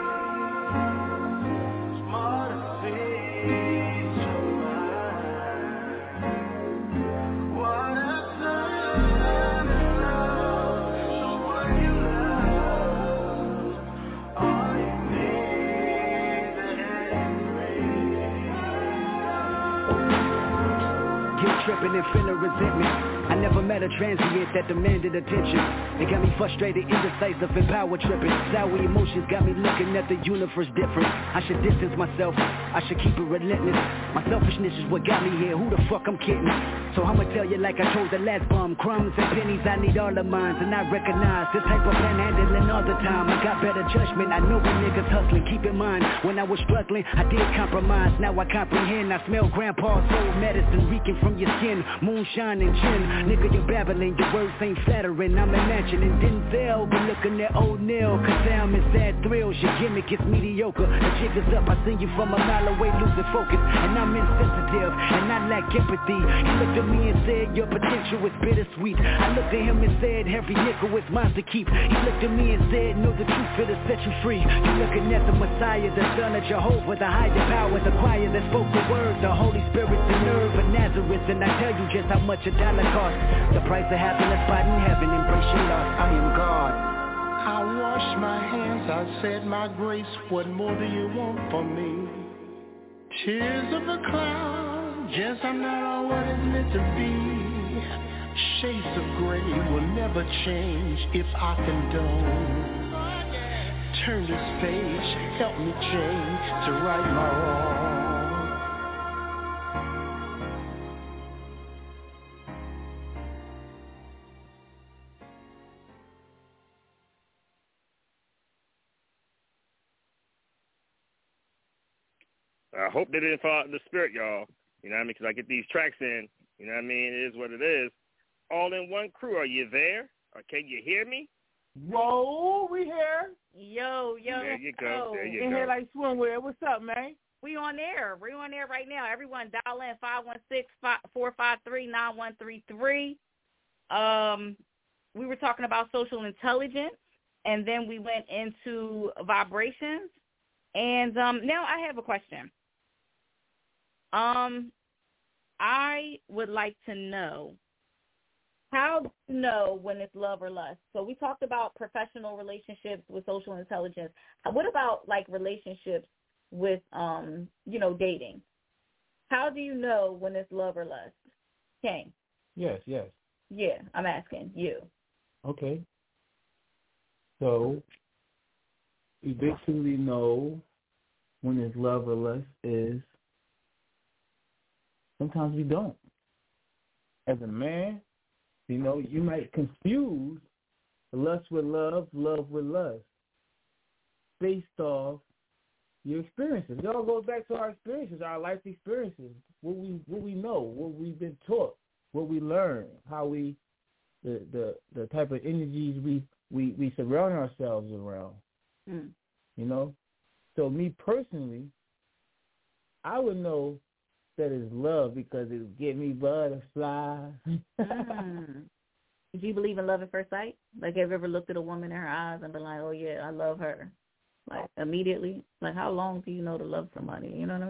Tripping and feeling resentment. I never met a transient that demanded attention. It got me frustrated, indecisive, and power tripping. Sour emotions got me looking at the universe different. I should distance myself, I should keep it relentless. My selfishness is what got me here, who the fuck I'm kidding? So I'ma tell you like I told the last bum, crumbs and pennies, I need all of mine. And I recognize this type of panhandling all the time. I got better judgment, I know when niggas hustling. Keep in mind, when I was struggling, I did compromise. Now I comprehend, I smell grandpa's soul medicine reeking from your skin, moonshine and gin. Nigga, you're babbling, your words ain't flattering. I'm imagining Denzel, but looking at O'Neal. Cause I'm in sad thrills, your gimmick is mediocre. The jig is up, I see you from a mile away, losing focus. And I'm insensitive, and I lack empathy. He looked at me and said, your potential is bittersweet. I looked at him and said, every nickel is mine to keep. He looked at me and said, know the truth, it'll set you free. You're looking at the Messiah, the son of Jehovah, the higher power, the choir that spoke the word, the Holy Spirit, the nerve of Nazareth. And I tell you just how much a dollar costs. The price of happiness, spot in heaven, embrace your loss. I am God. I wash my hands, I said my grace. What more do you want from me? Tears of a cloud, just I'm not all what it's meant to be. Shades of gray will never change if I condone. Turn this page, help me change to right my wrong. I hope they didn't fall out in the spirit, y'all. You know what I mean? Because I get these tracks in. You know what I mean? It is what it is. All in one crew. Are you there? Or can you hear me? Whoa, we here. Yo, yo. There you go. There you in go. Here like swimwear. What's up, man? We on air. We on air right now. Everyone dial in five one six, four five three, nine one three three. Um, we were talking about social intelligence, and then we went into vibrations. And um, now I have a question. Um, I would like to know, how do you know when it's love or lust? So we talked about professional relationships with social intelligence. What about, like, relationships with, um, you know, dating? How do you know when it's love or lust? Kane? Yes, yes. Yeah, I'm asking you. Okay. So eventually know when it's love or lust is sometimes we don't. As a man, you know, you might confuse lust with love, love with lust, based off your experiences. It all goes back to our experiences, our life experiences, what we what we know, what we've been taught, what we learn, how we the the, the type of energies we, we, we surround ourselves around. Mm. You know? So me personally, I would know that it's love because it would get me butterflies. mm. Do you believe in love at first sight? Like, have you ever looked at a woman in her eyes and been like, oh, yeah, I love her? Like, immediately? Like, how long do you know to love somebody? You know what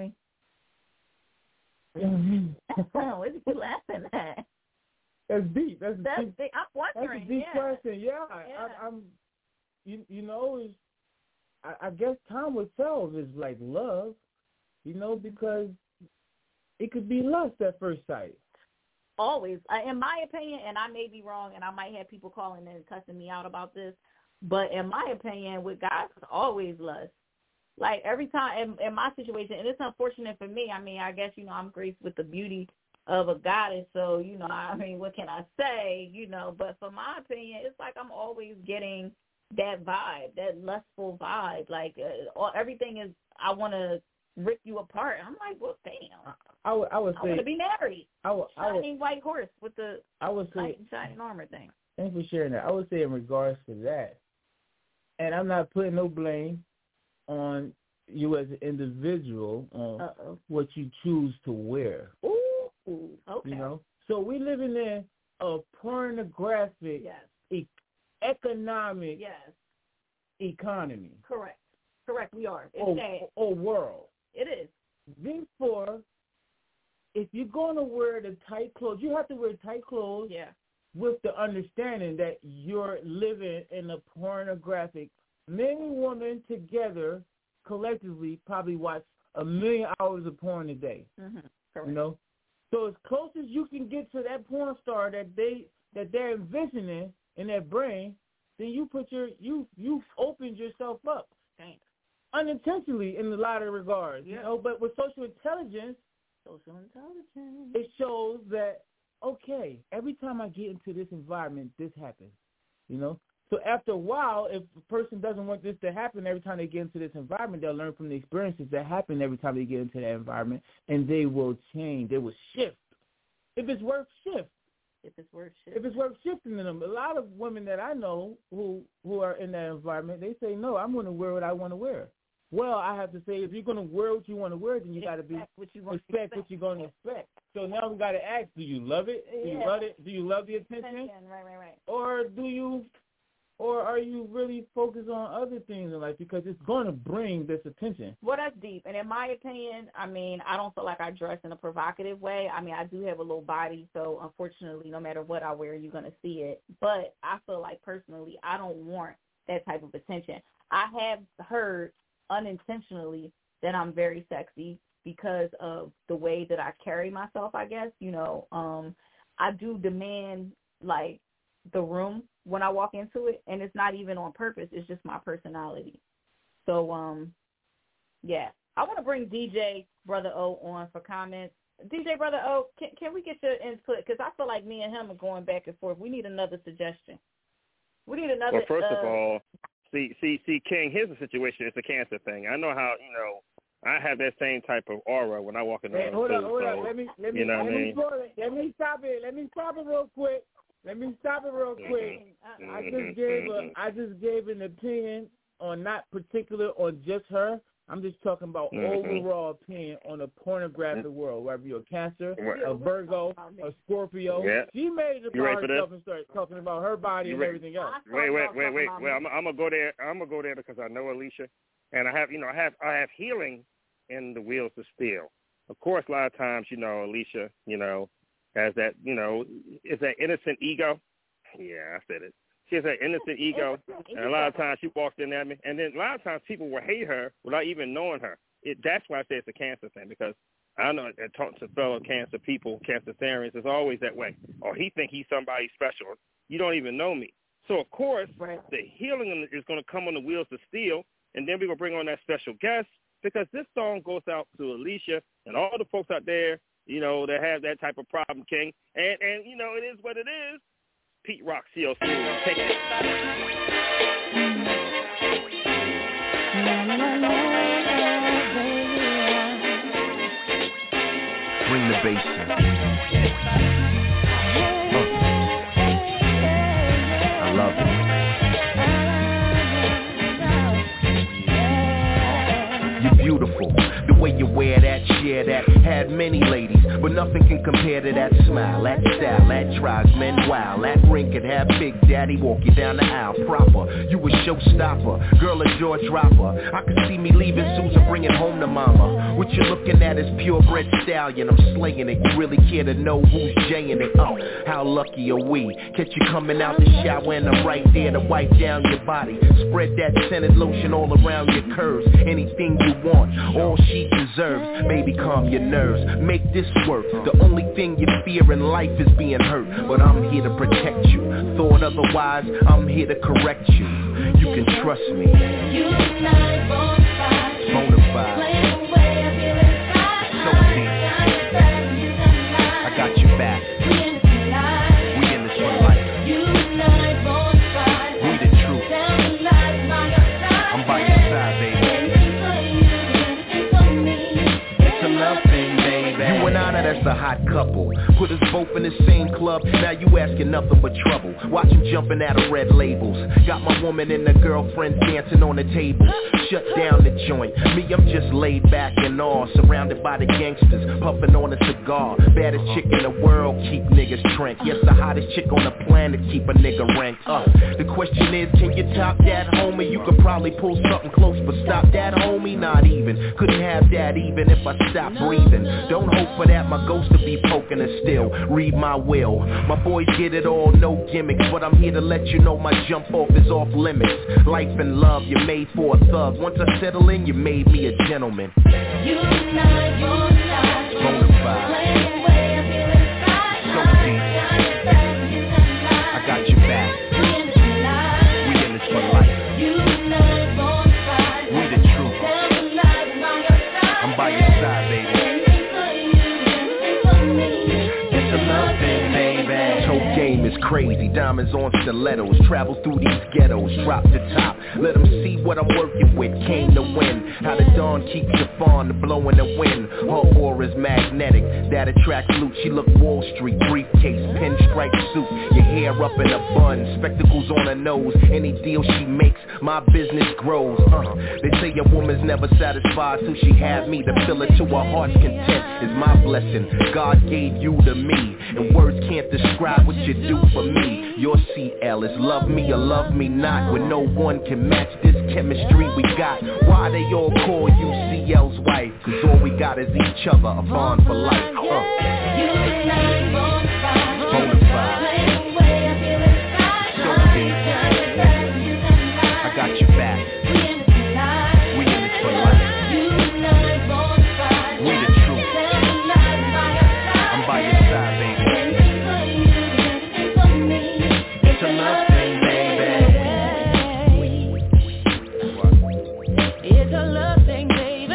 I mean? What are you laughing at? That's deep. That's, that's deep. deep. I'm wondering. That's a deep yeah. question. Yeah, yeah. I, I'm. You, you know, is I, I guess time will tell if it's like love. You know, because it could be lust at first sight. Always, uh, in my opinion, and I may be wrong, and I might have people calling and cussing me out about this, but in my opinion, with guys, it's always lust. Like, every time, in, in my situation, and it's unfortunate for me, I mean, I guess, you know, I'm graced with the beauty of a goddess, so, you know, I mean, what can I say, you know, but for my opinion, it's like I'm always getting that vibe, that lustful vibe, like, uh, all, everything is, I want to rip you apart. I'm like, well, damn. I, I would, I would I say, want to be married. I would, shining I would, white horse with the I would say, knight in shining armor thing. Thanks for sharing that. I would say in regards to that, and I'm not putting no blame on you as an individual on Uh-oh. what you choose to wear. Ooh, okay. You know, so we living in a pornographic, yes. e- economic, yes. economy. Correct. Correct. We are. It's or, sad. or world. It is. Therefore, if you're going to wear the tight clothes, you have to wear tight clothes. Yeah. With the understanding that you're living in a pornographic, men and women together collectively probably watch a million hours of porn a day. Mm-hmm. You know, so as close as you can get to that porn star that they that they're envisioning in their brain, then you put your you you opened yourself up. Thanks. Unintentionally in a lot of regards. Yeah. You know, but with social intelligence, social intelligence, it shows that. Okay, every time I get into this environment, this happens, you know? So after a while, if a person doesn't want this to happen every time they get into this environment, they'll learn from the experiences that happen every time they get into that environment, and they will change. They will shift. If it's worth shift. If it's worth shifting. If it's worth shifting in them. A lot of women that I know who, who are in that environment, they say, no, I'm going to wear what I want to wear. Well, I have to say, if you're going to wear what you want to wear, then you got to be what you expect, expect what you're going to expect. So now we got to ask: do you love it? Do yeah. you love it? Do you love the attention? attention? Right, right, right. Or do you, or are you really focused on other things in life because it's going to bring this attention? Well, that's deep, and in my opinion, I mean, I don't feel like I dress in a provocative way. I mean, I do have a little body, so unfortunately, no matter what I wear, you're going to see it. But I feel like personally, I don't want that type of attention. I have heard unintentionally that I'm very sexy because of the way that I carry myself, I guess. You know, um, I do demand, like, the room when I walk into it, and it's not even on purpose. It's just my personality. So, um, yeah. I want to bring D J Brother O on for comments. D J Brother O, can, can we get your input? Because I feel like me and him are going back and forth. We need another suggestion. We need another. Well, first uh, of all, See, see, see, King, here's the situation. It's a cancer thing. I know how, you know, I have that same type of aura when I walk in the hey, room. Hold too, on, hold so, on. Let me, let me, you know let, what me I mean? let me stop it. Let me stop it real quick. Let me stop it real quick. Mm-hmm. I just gave a, I just gave an opinion on not particular on just her. I'm just talking about mm-hmm. overall opinion on the pornographic mm-hmm. world, whether you're a Cancer, right. a Virgo, a Scorpio. Yeah. She made it about herself and started talking about her body you and ready? everything else. Wait, wait, wait, wait. Well, I'm, I'm gonna go there. I'm gonna go there because I know Alicia, and I have, you know, I have, I have healing in the wheels of steel. Of course, a lot of times, you know, Alicia, you know, has that, you know, is that innocent ego. Yeah, I said it. She has that innocent ego, and a lot of times she walks in at me, and then a lot of times people will hate her without even knowing her. It, that's why I say it's a cancer thing, because I know I talk to fellow cancer people, Cancerians, it's always that way. Or he think he's somebody special. You don't even know me. So, of course, right. the healing is going to come on the wheels of steel, and then we're going to bring on that special guest because this song goes out to Alicia and all the folks out there, you know, that have that type of problem, King. And, and you know, it is what it is. Pete Rock, C L C, take it. Bring the bass in. I love it. You're beautiful. The way you wear that, share that, had many ladies, but nothing can compare to that smile, that style, that drives men wild. That ring could have Big Daddy walk you down the aisle proper. You a showstopper, girl a jaw dropper. I could see me leaving Susan, bringing home to mama. What you're looking at is purebred stallion. I'm slinging it. You really care to know who's jaying it? Oh, how lucky are we? Catch you coming out the shower and I'm right there to wipe down your body. Spread that scented lotion all around your curves. Anything you want, all she deserves. Baby, calm your nerves, make this work. The only thing you fear in life is being hurt, but I'm here to protect you. Thought otherwise, I'm here to correct you. You can trust me. You and I bonafide, bonafide. Play away, I feel inside. So deep. I got your back. We in this for life. We in this for life. You and I bonafide. We the truth. Tell me lies by your side. I'm by your side, baby. It's a love thing, baby. You and I, now that's a hot couple. Put us both in the same club. Now you asking nothing but trouble. Watch him jumping out of red labels. Got my woman and the girlfriend dancing on the table. Shut down the joint. Me, I'm just laid back and all, surrounded by the gangsters, puffing on a cigar. Baddest chick in the world, keep niggas trank. Yes, the hottest chick on the planet, keep a nigga ranked. Uh, the question is, can you top that, homie? You could probably pull something close, but stop that, homie? Not even. Couldn't have that even if I stopped breathing. Don't hope for that, my ghost to be poking her still. Read my will. My boys get it all, no gimmicks, but I'm here to let you know my jump off is off limits. Life and love, you're made for a thug. Once I settle in, you made me a gentleman. You and I, bonafide. Bonafide. Play away, I feel inside. So deep. I got your back. We in this for life. We in this for life. You and I, bonafide. We the truth. Tell me lies by your side. I'm by your side, baby. It's a love thing, baby. This whole game is crazy. Diamonds on stilettos. Travel through these ghettos. Drop the top. Let them see what I'm working with. Came to win. How the dawn keeps your fawn to blow in the wind. Her aura's magnetic. That attracts loot. She look Wall Street. Briefcase. Pinstripe suit. Your hair up in a bun. Spectacles on her nose. Any deal she makes, my business grows. Uh, they say a woman's never satisfied, so she had me to fill it to her heart's content. Is my blessing. God gave you to me. And words can't describe what you do for me. Your C L is love me or love me not. When no one can match this chemistry we got. Why they all call you C L's wife? Cause all we got is each other, a bond for life. Uh. You and I, bonafide. Bonafide. Play away, I feel inside. So deep. I got your back. We in this for life. We in this for life. You and I, bonafide. We the truth. I'm by your side, baby. It's a love thing, baby. It's a love thing, baby.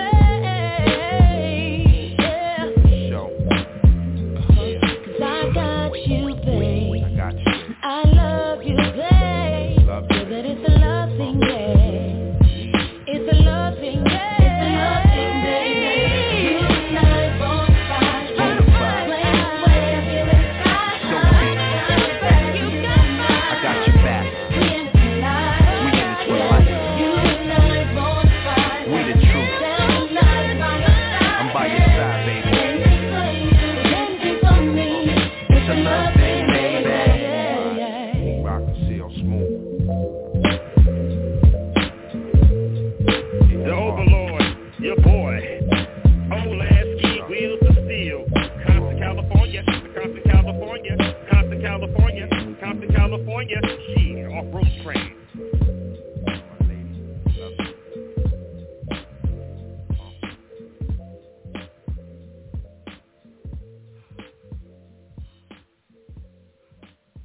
Yeah. Show. Cause I got you, babe. I got you. I love you, babe. Love you. Yeah, but it's a love thing, yeah. It's a love thing, yeah. It's a love thing, baby. You and I, bonafide. Bonafide. Play away, I feel inside. So deep. I got your back. We in this for life. We in this for life. You and I, bonafide. We the truth. I'm by your side, baby. It's a love thing, baby. Rock and seal smooth. The Overlord, your boy. Old ass ski wheels of steel. Compton, California. Compton, California. Compton, California. Compton, California. Shit, off-road train.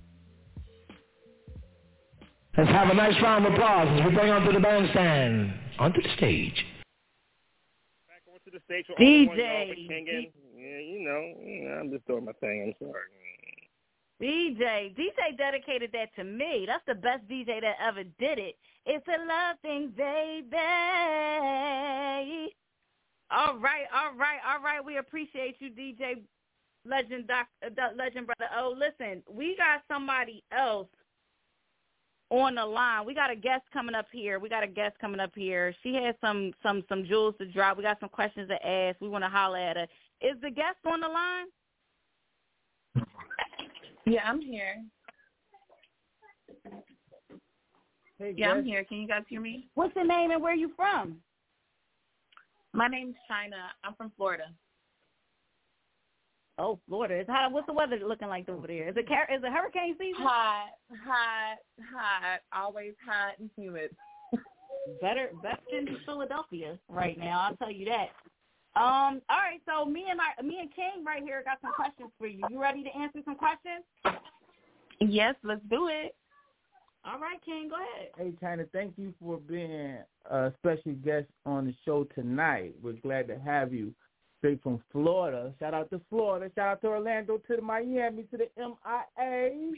Let's have a nice round of applause as we bring on to the bandstand onto the stage. Back onto the stage for D J. all the ones singing. Yeah, you know, yeah, I'm just doing my thing. I'm sorry. D J. D J dedicated that to me. That's the best D J that ever did it. It's a love thing, baby. All right, all right, all right. We appreciate you, D J Legend, Doc, uh, Legend Brother O. Listen, we got somebody else on the line. We got a guest coming up here. We got a guest coming up here. She has some some some jewels to drop. We got some questions to ask. We want to holler at her. Is the guest on the line? Yeah, I'm here. Hey, yeah, guest. I'm here. Can you guys hear me? What's your name and where you from? My name's China. I'm from Florida. Oh, Florida. Is hot. What's the weather looking like over there? Is it is it hurricane season? Hot, hot, hot. Always hot and humid. better better than Philadelphia right now. I'll tell you that. Um. All right. So me and my me and King right here got some questions for you. You ready to answer some questions? Yes. Let's do it. All right, King. Go ahead. Hey, China. Thank you for being a special guest on the show tonight. We're glad to have you. Straight from Florida. Shout out to Florida. Shout out to Orlando, to the Miami, to the M I A.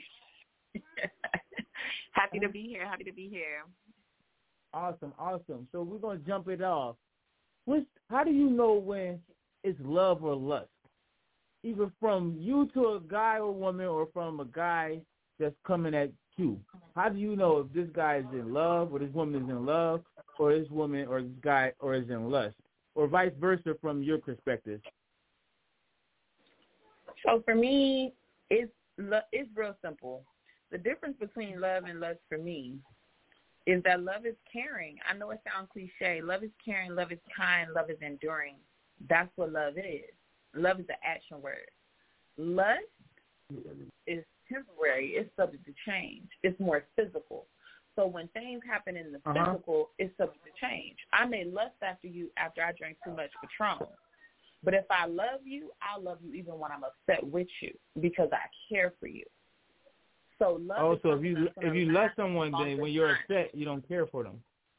Happy to be here. Happy to be here. Awesome, awesome. So we're going to jump it off. Which, how do you know when it's love or lust? Either from you to a guy or woman or from a guy that's coming at you. How do you know if this guy is in love or this woman is in love or this woman or this guy or is in lust? Or vice versa from your perspective? So for me, it's it's real simple. The difference between love and lust for me is that love is caring. I know it sounds cliche. Love is caring. Love is kind. Love is enduring. That's what love is. Love is the action word. Lust is temporary. It's subject to change. It's more physical. So when things happen in the uh-huh. physical, it's subject to change. I may lust after you after I drank too much Patron. But if I love you, I'll love you even when I'm upset with you because I care for you. So love Oh, is so if you if you love someone, all then the when you're time. upset, you don't care for them.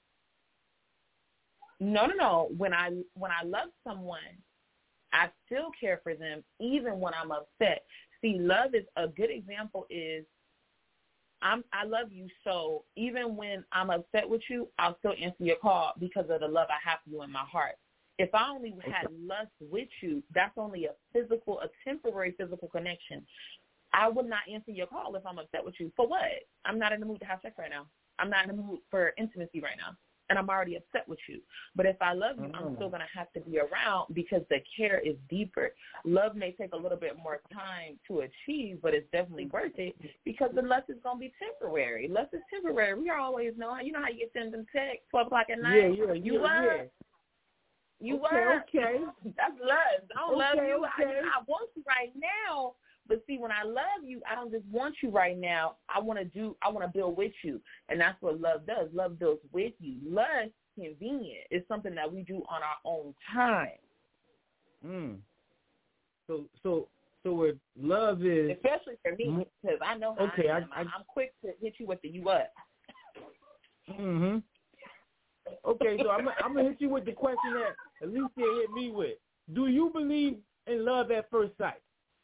No, no, no. When I when I love someone, I still care for them even when I'm upset. See, love is a good example is I'm, I love you, so even when I'm upset with you, I'll still answer your call because of the love I have for you in my heart. If I only had lust with you, that's only a physical, a temporary physical connection. I would not answer your call if I'm upset with you. For what? I'm not in the mood to have sex right now. I'm not in the mood for intimacy right now, and I'm already upset with you. But if I love you, mm-hmm. I'm still going to have to be around because the care is deeper. Love may take a little bit more time to achieve, but it's definitely worth it because the lust is going to be temporary. Lust is temporary. We always know. You know how you get sent them texts, twelve o'clock at night? Yeah, yeah, you yeah, were. yeah. You okay, were. Okay, That's lust. I don't okay, love you. Okay. I, I want you right now. But see, when I love you, I don't just want you right now. I want to do. I want to build with you, and that's what love does. Love builds with you. Lust, convenient. It's something that we do on our own time. Mm. So, so, so with love is especially for me because I know how okay, I am. I, I, I'm quick to hit you with the you up. Mhm. Okay, so I'm I'm gonna hit you with the question that Alicia hit me with. Do you believe in love at first sight?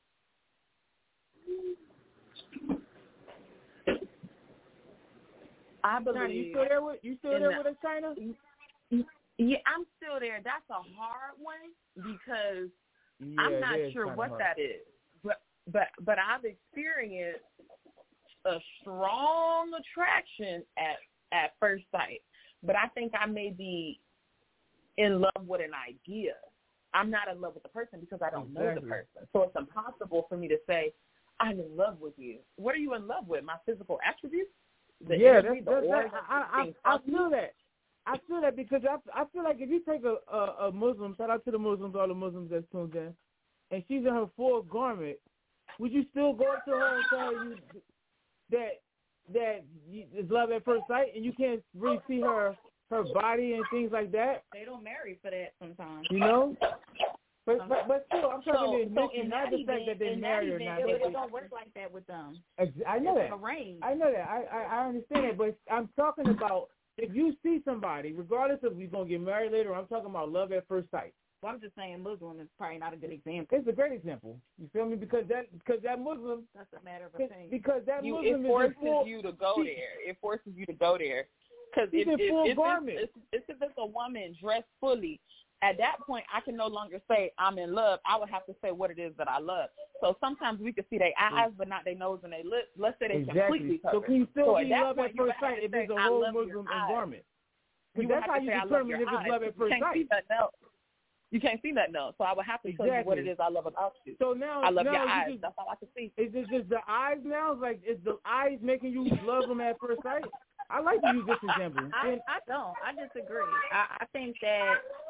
I believe. China, you still there with you still there the, with us, China? Yeah, I'm still there. That's a hard one because yeah, I'm not sure what hard. that is. But but but I've experienced a strong attraction at at first sight. But I think I may be in love with an idea. I'm not in love with the person because I don't exactly. know the person. So it's impossible for me to say I'm in love with you. What are you in love with? My physical attributes? The yeah, energy, that's, the that's, I, I, I, I feel that. I feel that because I, I feel like if you take a, a, a Muslim, shout out to the Muslims, all the Muslims that's tuned in, and she's in her full garment, would you still go up to her and tell you that that is love at first sight, and you can't really see her her body and things like that? They don't marry for that sometimes. You know? But, but but still, I'm talking so, so so not the fact that they marry or not. It, it don't work like that with them. I know that. Arranged. I know that. I, I, I understand that, but I'm talking about if you see somebody, regardless of if we're going to get married later, I'm talking about love at first sight. Well, I'm just saying Muslim is probably not a good example. It's a great example. You feel me? Because that because that Muslim. That's a matter of opinion. Because that you, Muslim it forces is full, you to go she, there. It forces you to go there. Because if, if, full if, garment. if, if, if it's a woman dressed fully, at that point I can no longer say I'm in love. I would have to say what it is that I love. So sometimes we can see their eyes, but not their nose and their lips. Let's say they exactly. completely covered. So can you still so be love at first sight if it's a whole Muslim garment? You that's how you determine if it's love at first sight. You can't see that now, so I would have to exactly. tell you what it is I love about you. So now, I love now your eyes. Just, That's all I can see. Is it just the eyes now? Like, is the eyes making you love them at first sight? I like to use this example. I, I don't. I disagree. I, I think that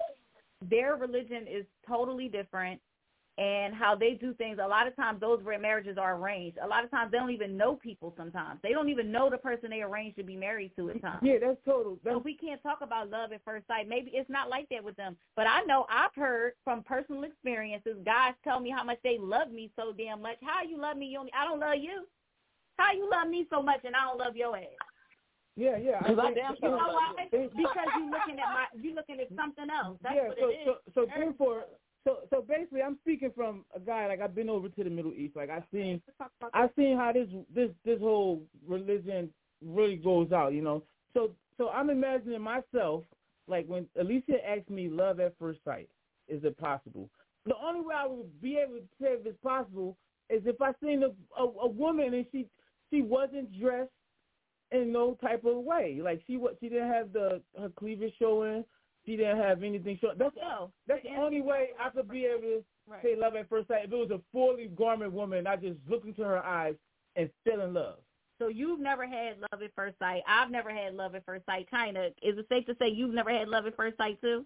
their religion is totally different, and how they do things. A lot of times, those marriages are arranged. A lot of times, they don't even know people. Sometimes they don't even know the person they arranged to be married to at times. Yeah, that's total. That's... So we can't talk about love at first sight. Maybe it's not like that with them. But I know I've heard from personal experiences, guys tell me how much they love me so damn much. How you love me? You only, I don't love you. How you love me so much and I don't love your ass? Yeah, yeah. I I damn you know why? Because you looking at my, you looking at something else. That's yeah, what so, it is. so so therefore, so so basically, I'm speaking from a guy like I've been over to the Middle East. Like I've seen, I've seen how this this this whole religion really goes out. You know, so so I'm imagining myself like when Alicia asked me, "Love at first sight, is it possible?" The only way I would be able to say if it's possible is if I seen a a, a woman and she she wasn't dressed in no type of way. Like she what she didn't have the her cleavage showing. She didn't have anything showing. That's no, that's the only way I could be able to right. say love at first sight. If it was a fully garment woman, I just look into her eyes and fell in love. So you've never had love at first sight. I've never had love at first sight. China, is it safe to say you've never had love at first sight too?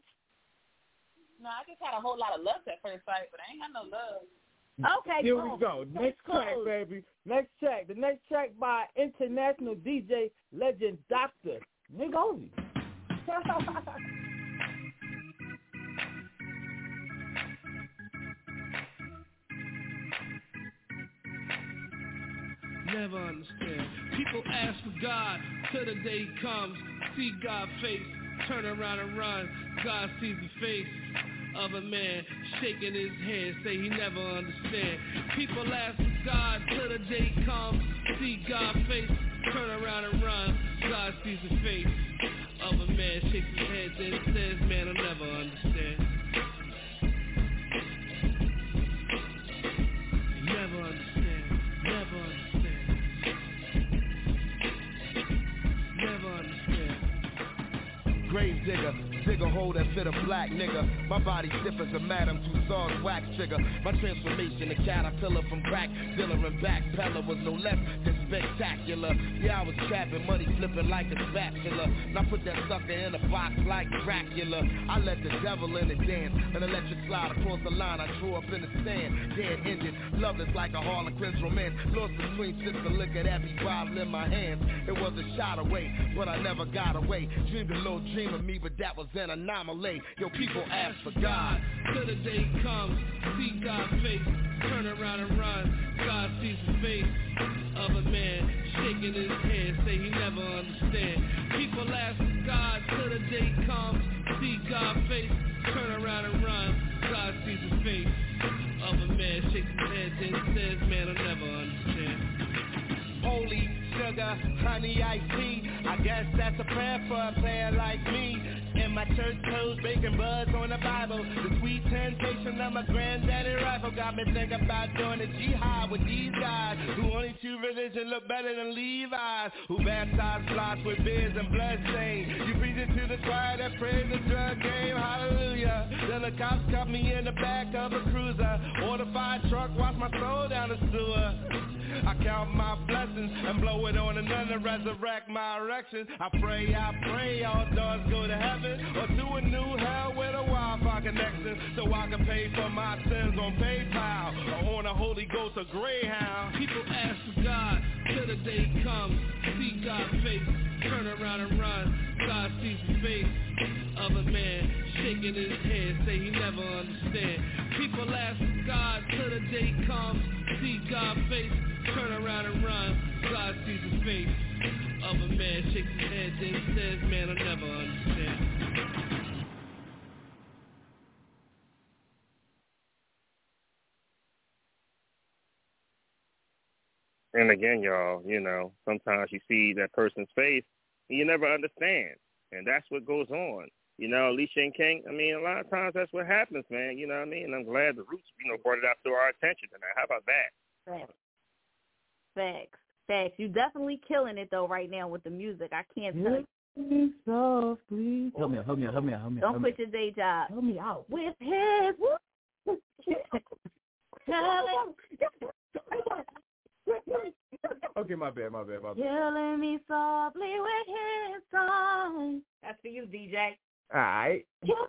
No, I just had a whole lot of love at first sight, but I ain't had no love. Okay, here cool. we go. Next track, baby. Next track. The next track by international D J legend Doctor Nick Ozzy. Never understand. People ask for God till the day comes. See God face, turn around and run. God sees the face of a man shaking his head, say he never understand. People ask for God till the day comes. See God face, turn around and run. God sees the face of a man, shakes his head, then says, man, I'll never understand. Never understand, never understand. Never understand. Grave digger, dig a hole that fit a black nigga. My body stiff as a Madame Tussauds wax trigger. My transformation, a caterpillar from crack dealer and backpeller was no less than spectacular. Yeah, I was trapping money flipping like a spatula. Now put that sucker in a box like Dracula. I let the devil in the dance, an electric slide across the line. I drew up in the sand, dead ended. Love is like a Harlequin's romance. Lost between sister, look at every bottle in my hands. It was a shot away, but I never got away. Dreamed a little dream of me, but that was an anomaly. Yo, people ask for God till the day comes. See God's face, turn around and run. God sees the face of a man shaking his head, say he never understand. People ask for God till the day comes. See God's face, turn around and run. God sees the face of a man shakes his head, then says, man, I'll never understand. Holy sugar, honey, iced tea. I guess that's a prayer for a player like me. In my church clothes, baking buds on the Bible. The sweet temptation of my granddaddy rifle got me thinking about doing a jihad with these guys who only choose religion look better than Levi's, who baptize flocks with beards and bloodstains. You preach it to the choir that prays the drug game, hallelujah. Then the cops cut me in the back of a cruiser, or the fire truck wash my soul down the sewer. I count my blessings and blow it on another, resurrect my erection. I pray, I pray all doors go to heaven or to a new hell with a Wi-Fi connection, so I can pay for my sins on PayPal or on a Holy Ghost or Greyhound. People ask for God till the day comes. See God's face, turn around and run. God sees the face of a man shaking his head, say he never understand. People ask for God till the day comes. See God's face, turn around and run. God sees the face of a man shakes his head, then says, man, I'll and again, y'all, you know, sometimes you see that person's face and you never understand, and that's what goes on. You know, Alicia and King, I mean, a lot of times that's what happens, man. You know what I mean? And I'm glad the Roots, you know, brought it out to our attention tonight. How about that? Facts. Facts. Facts. You definitely killing it, though, right now with the music. I can't tell you. Softly. Help me out, help me out, help me out, help me out. Don't quit your day job. Help me out. With his... Okay, my bad, my bad, my bad. Killing me softly with his song. That's for you, D J. All right.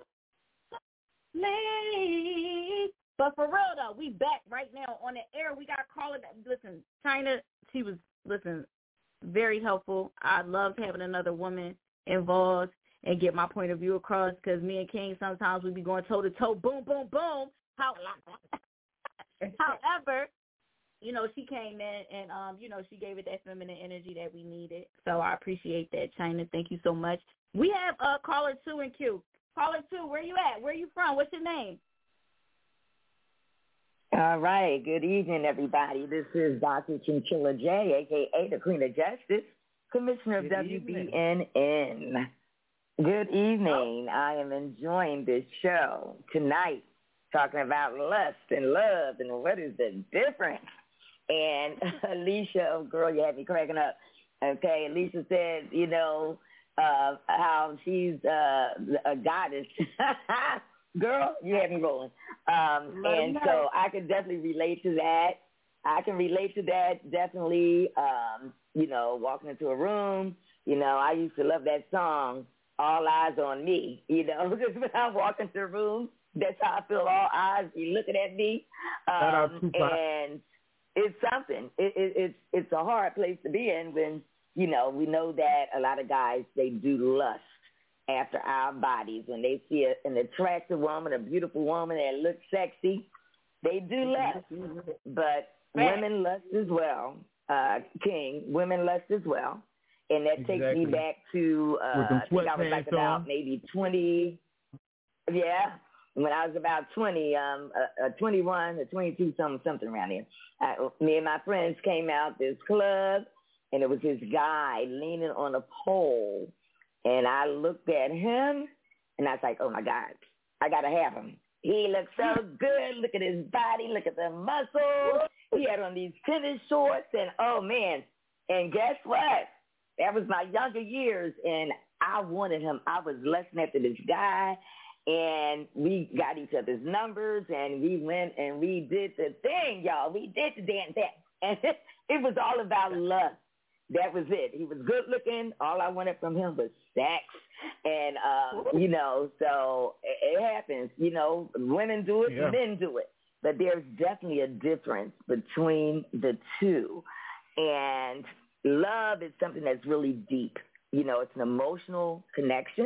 But for real, though, we back right now on the air. We got to call it. Listen, China, she was, listen, very helpful. I loved having another woman involved and get my point of view across, because me and King, sometimes we be going toe-to-toe, boom, boom, boom. How, however, you know, she came in and, um, you know, she gave it that feminine energy that we needed. So I appreciate that, China. Thank you so much. We have uh, caller two in queue. Caller two, where you at? Where you from? What's your name? All right. Good evening, everybody. This is Doctor Chinchilla J, a k a the Queen of Justice, Commissioner of W B N N. Good evening. I am enjoying this show tonight, talking about lust and love and what is the difference. And Alicia, oh, girl, you had me cracking up. Okay, Alicia said, you know, uh, how she's uh, a goddess. Girl, you had me rolling. Um, and so I can definitely relate to that. I can relate to that, definitely. Um, you know, walking into a room, you know, I used to love that song, All Eyes on Me, you know, because when I walk into a room, that's how I feel, all eyes be looking at me. Um, and it's something. It, it, it's it's a hard place to be in when, you know, we know that a lot of guys, they do lust after our bodies. When they see a, an attractive woman, a beautiful woman that looks sexy, they do lust. But women lust as well, uh, King. Women lust as well. And that exactly. takes me back to, uh, I think I was like on. about maybe twenty, yeah. When I was about twenty, um, uh, uh, twenty-one or twenty-two, something, something around there, uh, me and my friends came out this club, and it was this guy leaning on a pole, and I looked at him, and I was like, oh, my God, I got to have him. He looked so good. Look at his body. Look at the muscles. He had on these tennis shorts, and, oh, man, and guess what? That was my younger years, and I wanted him. I was lusting after this guy. And we got each other's numbers, and we went and we did the thing, y'all. We did the damn thing. And it, it was all about lust. That was it. He was good looking. All I wanted from him was sex. And, uh, you know, so it, it happens. You know, women do it, yeah. men do it. But there's definitely a difference between the two. And love is something that's really deep. You know, it's an emotional connection.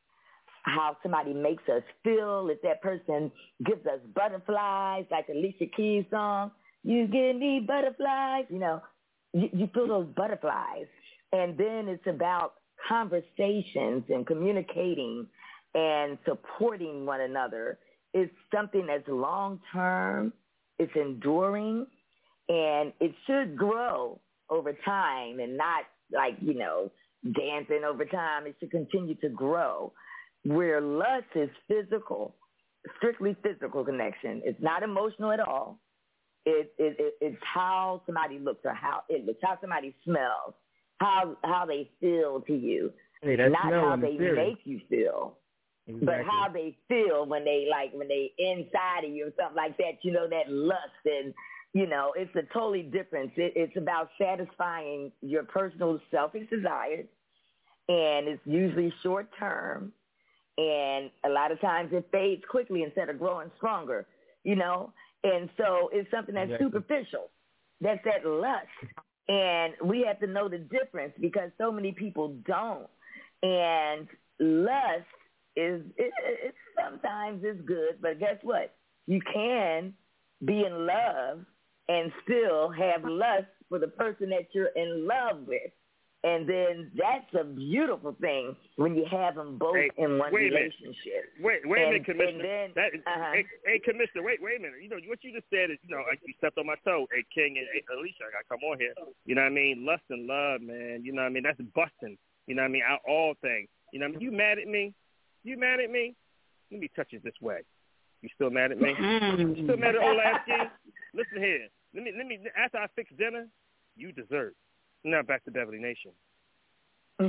How somebody makes us feel, if that person gives us butterflies, like Alicia Keys' song, you give me butterflies, you know, you, you feel those butterflies. And then it's about conversations and communicating and supporting one another. It's something that's long-term, it's enduring, and it should grow over time and not like, you know, dancing over time. It should continue to grow. Where lust is physical, strictly physical connection. It's not emotional at all. It, it, it, it's how somebody looks or how it looks, how somebody smells, how how they feel to you. Hey, not how they make you feel, exactly. but how they feel when they like when they inside of you or something like that. You know, that lust, and you know, it's a totally different. It, it's about satisfying your personal selfish desires, and it's usually short term. And a lot of times it fades quickly instead of growing stronger, you know. And so it's something that's exactly. superficial. That's that lust. And we have to know the difference because so many people don't. And lust is, it, it sometimes is good, but guess what? You can be in love and still have lust for the person that you're in love with. And then that's a beautiful thing when you have them both hey, in one wait relationship. A wait, wait and, a minute, Commissioner. Then, that, uh-huh. hey, hey, Commissioner, wait, wait a minute. You know what you just said is, you know, like you stepped on my toe. Hey, King and hey, Alicia, I gotta come on here. You know what I mean? Lust and love, man. You know what I mean? That's busting. You know what I mean? Out all things. You know what I mean? You mad at me? You mad at me? Let me touch it this way. You still mad at me? You still mad at old ass G? Listen here. Let me, let me. After I fix dinner, you dessert. Now back to Beverly Nation. And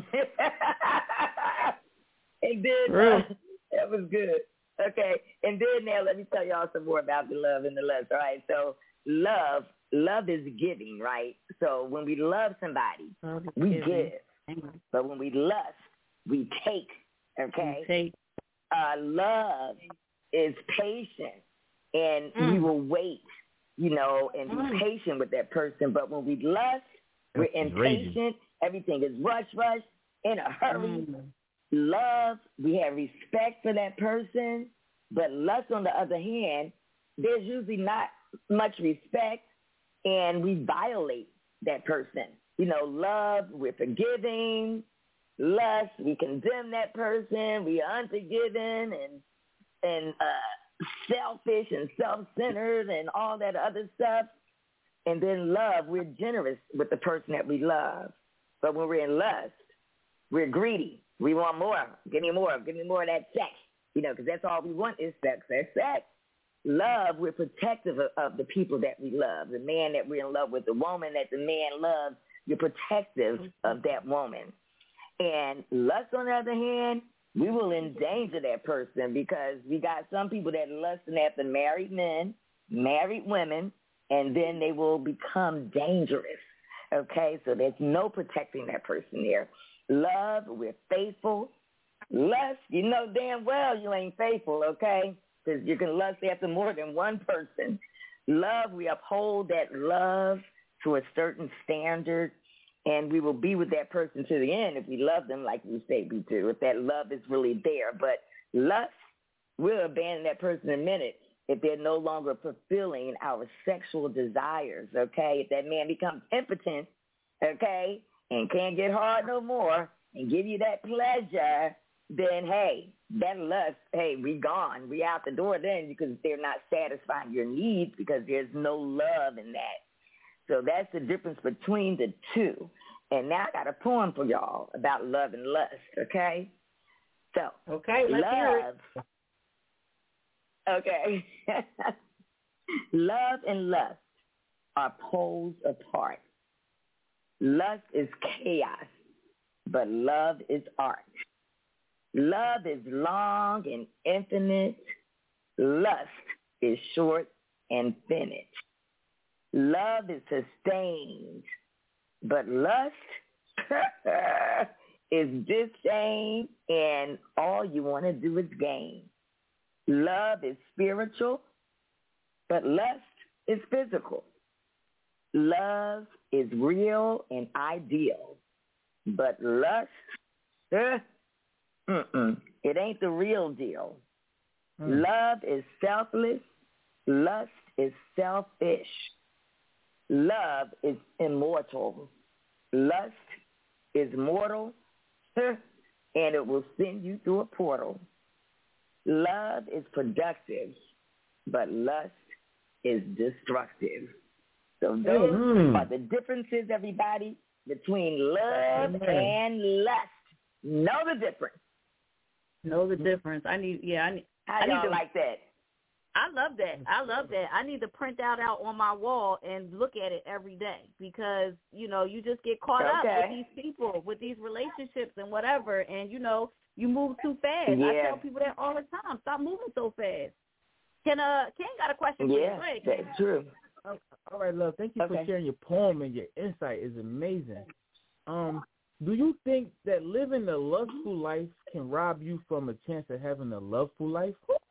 then uh, that was good. Okay, and then now let me tell y'all some more about the love and the lust. All right, so love, love is giving, right? So when we love somebody, oh, we giving. give, but when we lust, we take. Okay, we take. Uh, love is patient, and mm. we will wait, you know, and be mm. patient with that person. But when we lust, we're impatient. Everything is rush, rush, in a hurry. Mm. Love, we have respect for that person. But lust, on the other hand, there's usually not much respect, and we violate that person. You know, love, we're forgiving. Lust, we condemn that person. We are unforgiving and and uh, selfish and self-centered and all that other stuff. And then love, we're generous with the person that we love. But when we're in lust, we're greedy. We want more. Give me more. Give me more of that sex. You know, because that's all we want is sex, sex, sex. Love, we're protective of, of the people that we love. The man that we're in love with, the woman that the man loves, you're protective of that woman. And lust, on the other hand, we will endanger that person because we got some people that lusting after married men, married women, and then they will become dangerous. Okay, so there's no protecting that person there. Love, we're faithful. Lust, you know damn well you ain't faithful, okay, because you can lust after more than one person. Love, we uphold that love to a certain standard, and we will be with that person to the end if we love them like we say we do, if that love is really there. But lust, we'll abandon that person in a minute if they're no longer fulfilling our sexual desires, okay? If that man becomes impotent, okay, and can't get hard no more and give you that pleasure, then, hey, that lust, hey, we gone. We out the door then because they're not satisfying your needs because there's no love in that. So that's the difference between the two. And now I got a poem for y'all about love and lust, okay? So, okay, let's love, hear it. Okay. Love and lust are poles apart. Lust is chaos, but love is art. Love is long and infinite. Lust is short and finished. Love is sustained, but lust is disdain, and all you want to do is gain. Love is spiritual, but lust is physical. Love is real and ideal, but lust, uh, mm-mm, it ain't the real deal. Mm. Love is selfless. Lust is selfish. Love is immortal. Lust is mortal, uh, and it will send you through a portal. Love is productive, but lust is destructive. So those mm. are the differences, everybody, between love Amen. and lust. Know the difference. Know the difference. I need, yeah, I need. How I y'all need to, like that? I love that. I love that. I need to print that out on my wall and look at it every day because, you know, you just get caught okay. up with these people, with these relationships and whatever, and, you know, you move too fast. Yeah. I tell people that all the time. Stop moving so fast. Can uh, Ken got a question for yeah, you? Right? That's true. Okay. All right, love. Thank you okay. for sharing your poem and your insight. Is amazing. Um, do you think that living a lustful life can rob you from a chance of having a loveful life?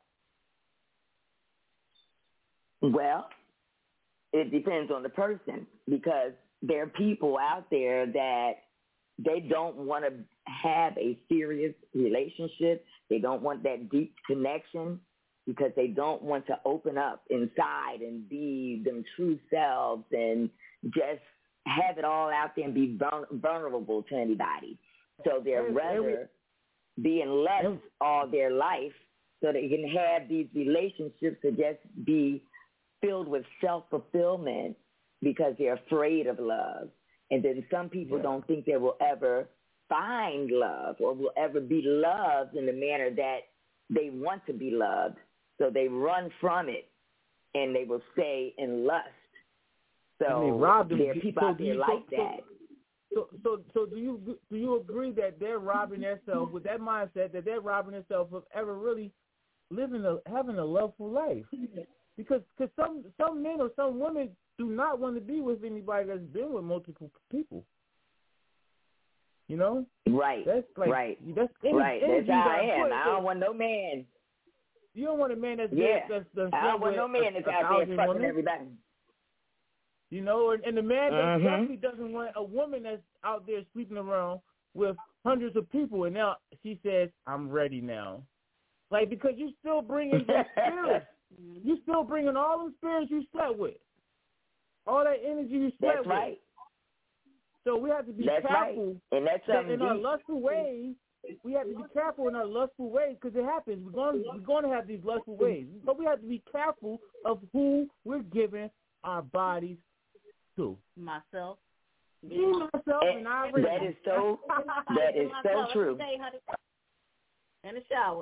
Well, it depends on the person because there are people out there that they don't want to have a serious relationship. They don't want that deep connection because they don't want to open up inside and be them true selves and just have it all out there and be vulnerable to anybody. So they're rather be in lust all their life so they can have these relationships to just be filled with self-fulfillment because they're afraid of love. And then some people yeah. don't think they will ever find love or will ever be loved in the manner that they want to be loved. So they run from it and they will stay in lust. So there are people so out there you, like so, that. So, so, so do you do you agree that they're robbing themselves with that mindset that they're robbing themselves of ever really living a having a loveful life? Because cause some some men or some women do not want to be with anybody that's been with multiple people. You know? Right. That's like, right. That's energy, right. That's how I am. I don't so, want no man. You don't want a man that's yeah. that's, that's, that's I don't want no man that's out there fucking women. everybody. You know, and, and the man mm-hmm. definitely doesn't want a woman that's out there sleeping around with hundreds of people, and now she says, "I'm ready now." Like, because you still bringing the spirits, you still bringing all them spirits you slept with, all that energy you slept that's with. Right. So we have to be that's careful. Right. And that's that in our lustful ways. We have to be careful in our lustful ways because it happens. We're going, we're going to have these lustful ways, but we have to be careful of who we're giving our bodies to. Myself. Me, myself, and, and I. That is so. That is so true. In the shower.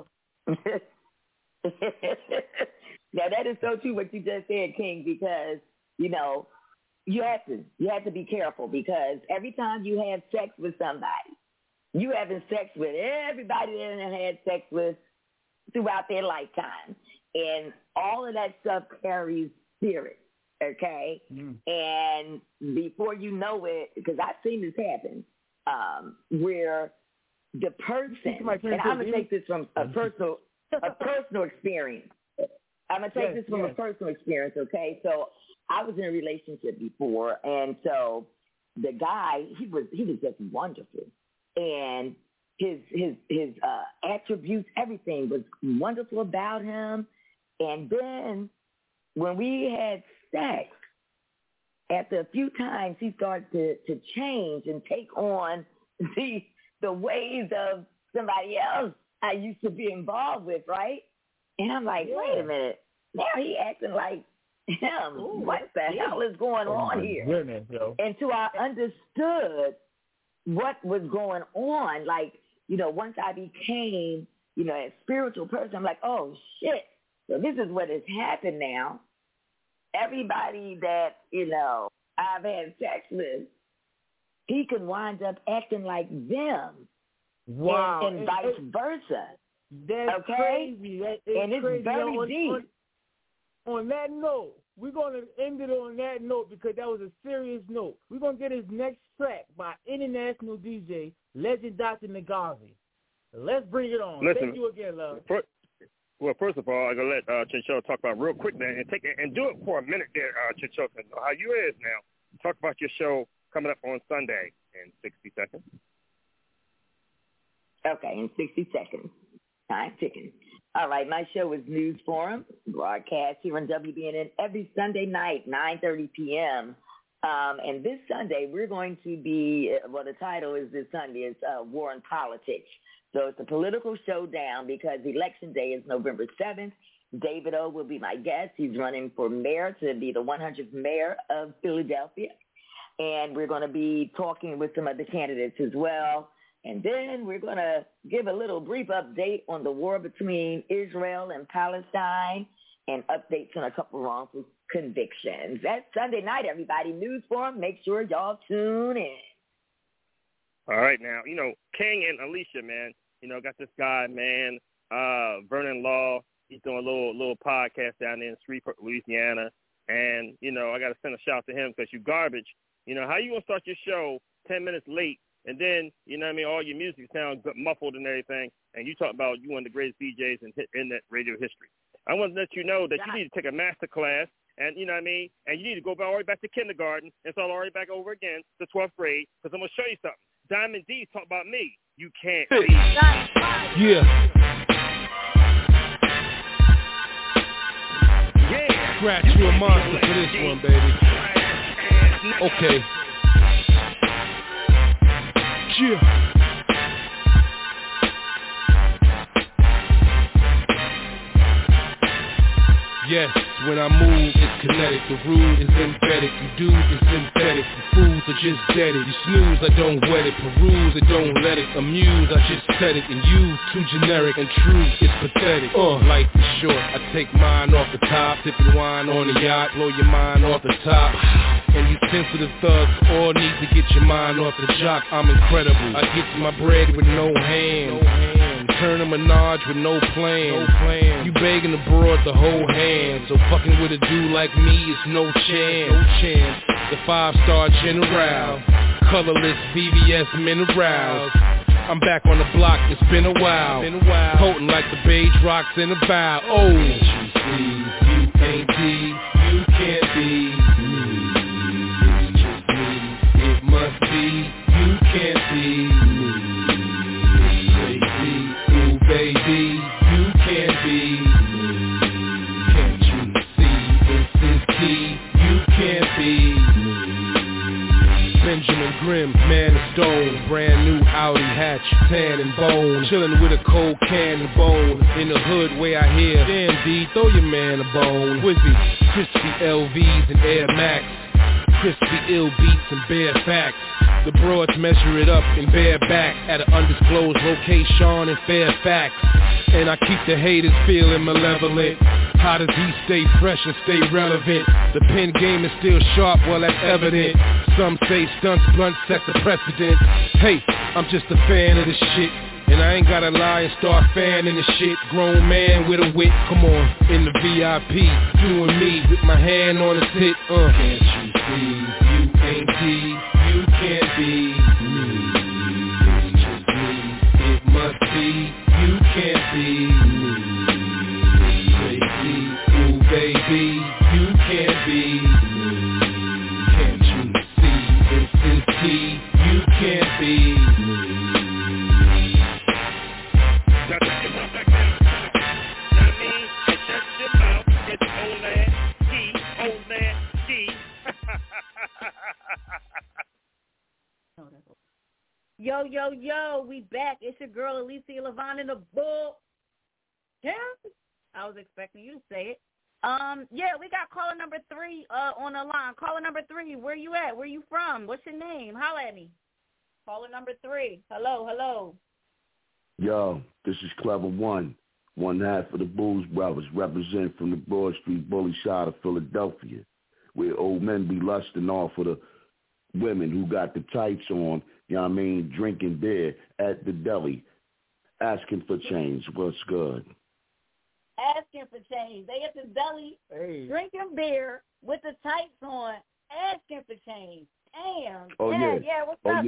Now that is so true what you just said, King, because you know you have to you have to be careful because every time you have sex with somebody, you having sex with everybody that they had sex with throughout their lifetime, and all of that stuff carries spirit. Okay, mm. and before you know it, because I've seen this happen, um, where the person, and I'm gonna take this from a personal, a personal experience. I'm gonna take yes, this from yes. a personal experience. Okay, so I was in a relationship before, and so the guy, he was he was just wonderful, and his his his uh, attributes, everything was wonderful about him, and then when we had sex, after a few times, he started to, to change and take on the the ways of somebody else I used to be involved with, right? And I'm like, yeah. wait a minute, now he acting like him. Ooh, what the yeah. hell is going oh on here? Goodness, Until I understood what was going on, like, you know, once I became, you know, a spiritual person, I'm like, oh, shit. So this is what has happened now. Everybody that, you know, I've had sex with, he can wind up acting like them. Wow. And, and, and vice and, versa. That's okay? crazy. That is and it's crazy. very on, deep. On, on that note, we're going to end it on that note because that was a serious note. We're going to get his next track by international D J, legend Doctor Nagavi. Let's bring it on. Listen, Thank you again, love. For, Well, first of all, I'm gonna let uh, Chinchilla talk about real quick there and take it and do it for a minute there, uh, Chinchilla. How you is now? Talk about your show coming up on Sunday in sixty seconds. Okay, in sixty seconds. Time ticking. All right, my show is News Forum, broadcast here on W B N N every Sunday night, nine thirty p.m. Um, and this Sunday, we're going to be, well, the title is this Sunday, is uh, War and Politics. So it's a political showdown because Election Day is November seventh. David O. will be my guest. He's running for mayor to be the one hundredth mayor of Philadelphia. And we're going to be talking with some other candidates as well. And then we're going to give a little brief update on the war between Israel and Palestine and updates on a couple wrongful convictions. That's Sunday night, everybody. News Forum. Make sure y'all tune in. All right, now, you know, King and Alicia, man, you know, got this guy, man, uh, Vernon Law. He's doing a little little podcast down there in Shreveport, Louisiana. And, you know, I got to send a shout to him because you garbage. You know, how you going to start your show ten minutes late and then, you know what I mean, all your music sounds muffled and everything, and you talk about you one of the greatest D Js in internet radio history. I want to let you know that you need to take a master class, and you know what I mean, and you need to go all the way back to kindergarten and start all the way back over again to twelfth grade, because I'm going to show you something. Diamond D talk about me. You can't be. Yeah. Yeah. Scratch you a monster for this one, baby. Okay. Yeah. Yes, when I move, it's kinetic. The rule is embedded. You do, it's synthetic. You fools are just dead it. You snooze, I don't wet it. Peruse, I don't let it. Amuse, I just said it. And you, too generic and true, it's pathetic. Uh, life is short. I take mine off the top. Sipping wine on the yacht. Blow your mind off the top. And you sensitive thugs all need to get your mind off the jock. I'm incredible. I get to my bread with no hands. No hands. Turn a menage with no plan. No plan. You begging abroad the whole hand. So fucking with a dude like me is no chance. No chance. The five-star general. Colorless V V S minerals. I'm back on the block, it's been a while. Been a while. Potent like the beige rocks in a bow. Oh, can't you see? You ain't D. You can't be. Must be, you can't be me. Crazy, ooh baby, you can't be me. Can't you see this is key? You can't be me. Benjamin Grimm, man of stone, brand new Audi hatch, tan and bone, chillin' with a cold can of bone, in the hood where I hear, damn D, throw your man a bone. Wizzy, crispy L Vs and Air Max, crispy ill beats and bare facts. The broads measure it up in bareback at an undisclosed location in Fairfax. And I keep the haters feeling malevolent. How does he stay fresh and stay relevant? The pen game is still sharp, well that's evident. Some say stunts blunt set the precedent. Hey, I'm just a fan of this shit. And I ain't gotta lie and start fanning the shit. Grown man with a wit, come on, in the V I P, doing me with my hand on his hip. Uh. Can't you see? You ain't D. You can't be me. It's just me. It must be. You can't be me. Crazy, ooh baby. You can't be me. Can't you see? This is key. You can't be me. Yo, yo, yo, we back. It's your girl, Alicia Levon in the book. Yeah, I was expecting you to say it. Um, yeah, we got caller number three uh, on the line. Caller number three, where you at? Where you from? What's your name? Holla at me. Caller number three. Hello, hello. Yo, this is Clever One, one half of the Blues Brothers, representing from the Broad Street bully side of Philadelphia, where old men be lusting off for the women who got the tights on, you know what I mean, drinking beer at the deli, asking for change. What's good? Asking for change. They at the deli, hey. Drinking beer with the tights on, asking for change. Damn. Oh, yeah, yeah. yeah, what's oh, up? Yeah.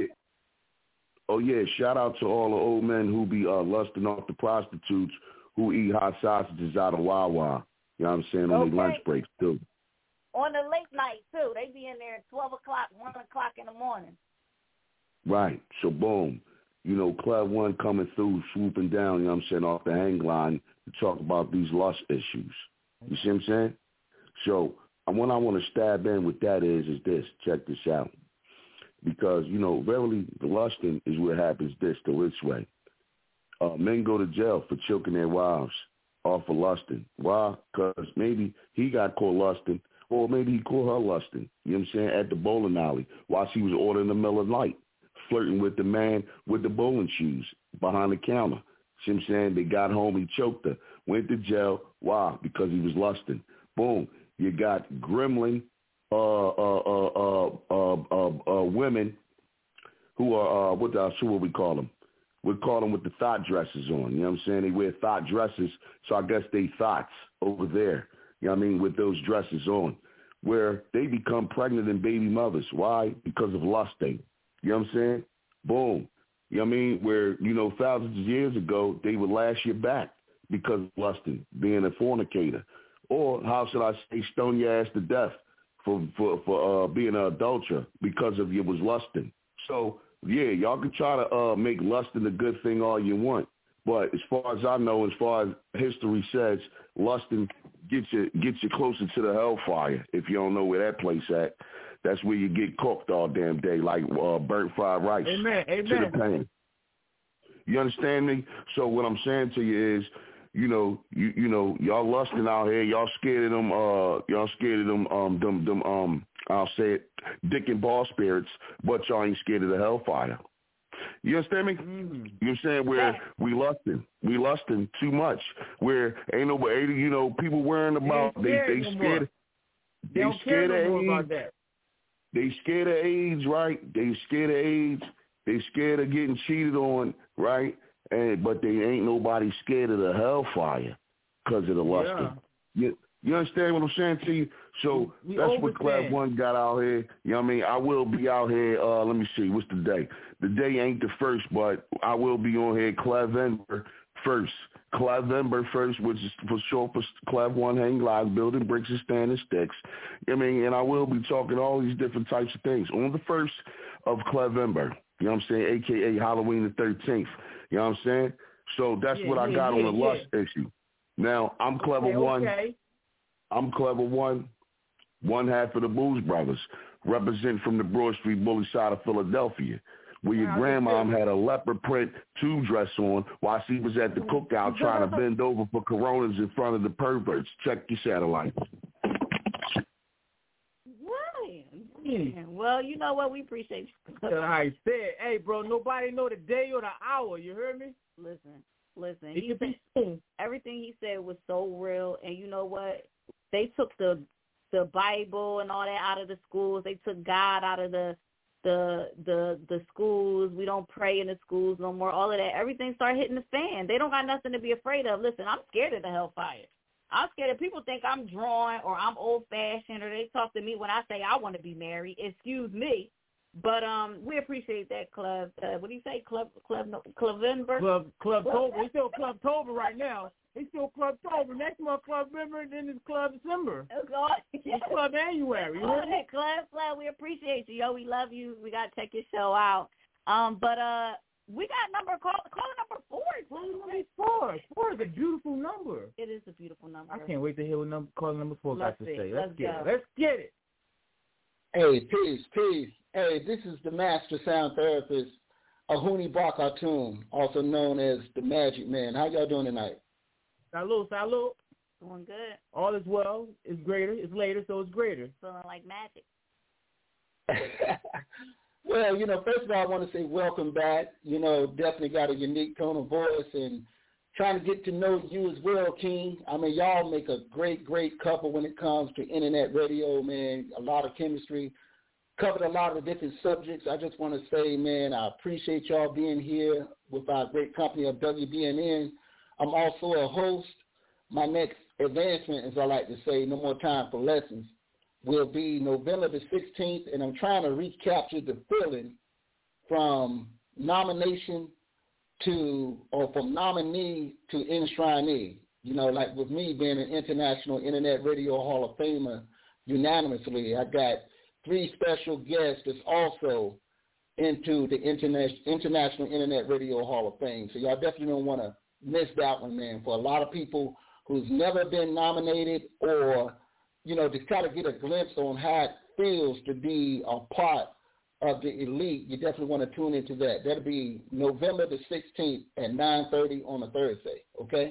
Oh, yeah, shout out to all the old men who be uh, lusting off the prostitutes who eat hot sausages out of Wawa, you know what I'm saying, on okay. their lunch breaks, too. On the late night, too. They be in there at twelve o'clock, one o'clock in the morning. Right. So, boom. You know, Club One coming through, swooping down, you know what I'm saying, off the hang line to talk about these lust issues. You see what I'm saying? So, what I want to stab in with that is, is this. Check this out. Because, you know, verily, the lusting is what happens this to this way. Uh, men go to jail for choking their wives off of lusting. Why? Because maybe he got caught lusting, or maybe he caught her lusting, you know what I'm saying, at the bowling alley while she was ordering the Miller Lite, flirting with the man with the bowling shoes behind the counter. See what I'm saying? They got home, he choked her, went to jail. Why? Because he was lusting. Boom. You got gremlin uh, uh, uh, uh, uh, uh, uh, women who are, uh, what, the, what would we call them? We call them with the thought dresses on. You know what I'm saying? They wear thought dresses, so I guess they thoughts over there. You know what I mean? With those dresses on, where they become pregnant and baby mothers. Why? Because of lusting. You know what I'm saying? Boom. You know what I mean? Where, you know, thousands of years ago, they would lash you back because of lusting, being a fornicator. Or, how should I say, stone your ass to death for, for, for uh, being an adulterer because of you was lusting. So, yeah, y'all can try to uh, make lusting a good thing all you want. But as far as I know, as far as history says, lusting gets you gets you closer to the hellfire if you don't know where that place at. That's where you get cooked all damn day, like uh, burnt fried rice. Amen. Amen. To the pan. You understand me? So what I'm saying to you is, you know, you you know, y'all lusting out here. Y'all scared of them. Uh, y'all scared of them. Um, them them. Um, I'll say it, dick and ball spirits, but y'all ain't scared of the hellfire. You understand me? Mm-hmm. You know what I'm saying? Where yeah. we lusting, we lusting too much. Where ain't nobody, you know, people worrying about they they, they no scared. They, they scared no of AIDS. That. They scared of AIDS, right? They scared of AIDS. They scared of getting cheated on, right? And but they ain't nobody scared of the hellfire because of the lusting. Yeah. You, you understand what I'm saying to you? So we that's overstand. what Clav One got out here. You know what I mean? I will be out here. Uh, let me see. What's the day? The day ain't the first, but I will be on here Clavember first. Clavember first, which is for short for Clav One Hang Live, building bricks and standing sticks. I mean, and I will be talking all these different types of things on the first of Clavember. You know what I'm saying? A K A Halloween the thirteenth. You know what I'm saying? So that's yeah, what I yeah, got yeah, on the yeah. lust issue. Now, I'm Clever okay, One. Okay. I'm Clever One, one half of the Blues Brothers, represent from the Broad Street Bully side of Philadelphia, where your grandmom had a leopard print tube dress on while she was at the cookout trying to bend over for Coronas in front of the perverts. Check your satellite. Yeah. Well, you know what? We appreciate you. I said, hey, bro, nobody know the day or the hour. You heard me? Listen, listen. It He could said, be soon. everything he said was so real, and you know what? They took the the Bible and all that out of the schools. They took God out of the the the the schools. We don't pray in the schools no more. All of that. Everything started hitting the fan. They don't got nothing to be afraid of. Listen, I'm scared of the hellfire. I'm scared that people think I'm drawing or I'm old-fashioned or they talk to me when I say I want to be married. Excuse me. But um, we appreciate that, Club. Uh, what do you say? Club, Club, no, Clubember? Club, Clubtober. It's still Clubtober right now. It's still Clubtober. Next month, Clubember, then it's Club December. Oh, God. It's Club January. Oh, that Club, Club, we appreciate you. Yo, we love you. We got to check your show out. Um, But uh, we got number, call, call number four. Please. Four. Four is a beautiful number. It is a beautiful number. I can't wait to hear what number, call number four Let's got to see. say. Let's Let's get go. it. Let's get it. Hey, peace, peace. Hey, this is the master sound therapist, Ahuni Barkatoon, also known as the Magic Man. How y'all doing tonight? Salud, salud. Doing good. All is well. It's greater. It's later, so it's greater. Feeling like magic. Well, you know, first of all, I want to say welcome back. You know, definitely got a unique tone of voice and trying to get to know you as well, King. I mean, y'all make a great, great couple when it comes to internet radio, man. A lot of chemistry. Covered a lot of different subjects. I just want to say, man, I appreciate y'all being here with our great company of W B N N. I'm also a host. My next advancement, as I like to say, no more time for lessons, will be November the sixteenth, and I'm trying to recapture the feeling from nomination to, or from nominee to enshrinee. You know, like with me being an International Internet Radio Hall of Famer unanimously, I got three special guests that's also into the Interna- International Internet Radio Hall of Fame. So y'all definitely don't want to miss that one, man. For a lot of people who's never been nominated or, you know, to kind of get a glimpse on how it feels to be a part of the elite, you definitely want to tune into that. That'll be November the sixteenth at nine thirty on a Thursday, okay?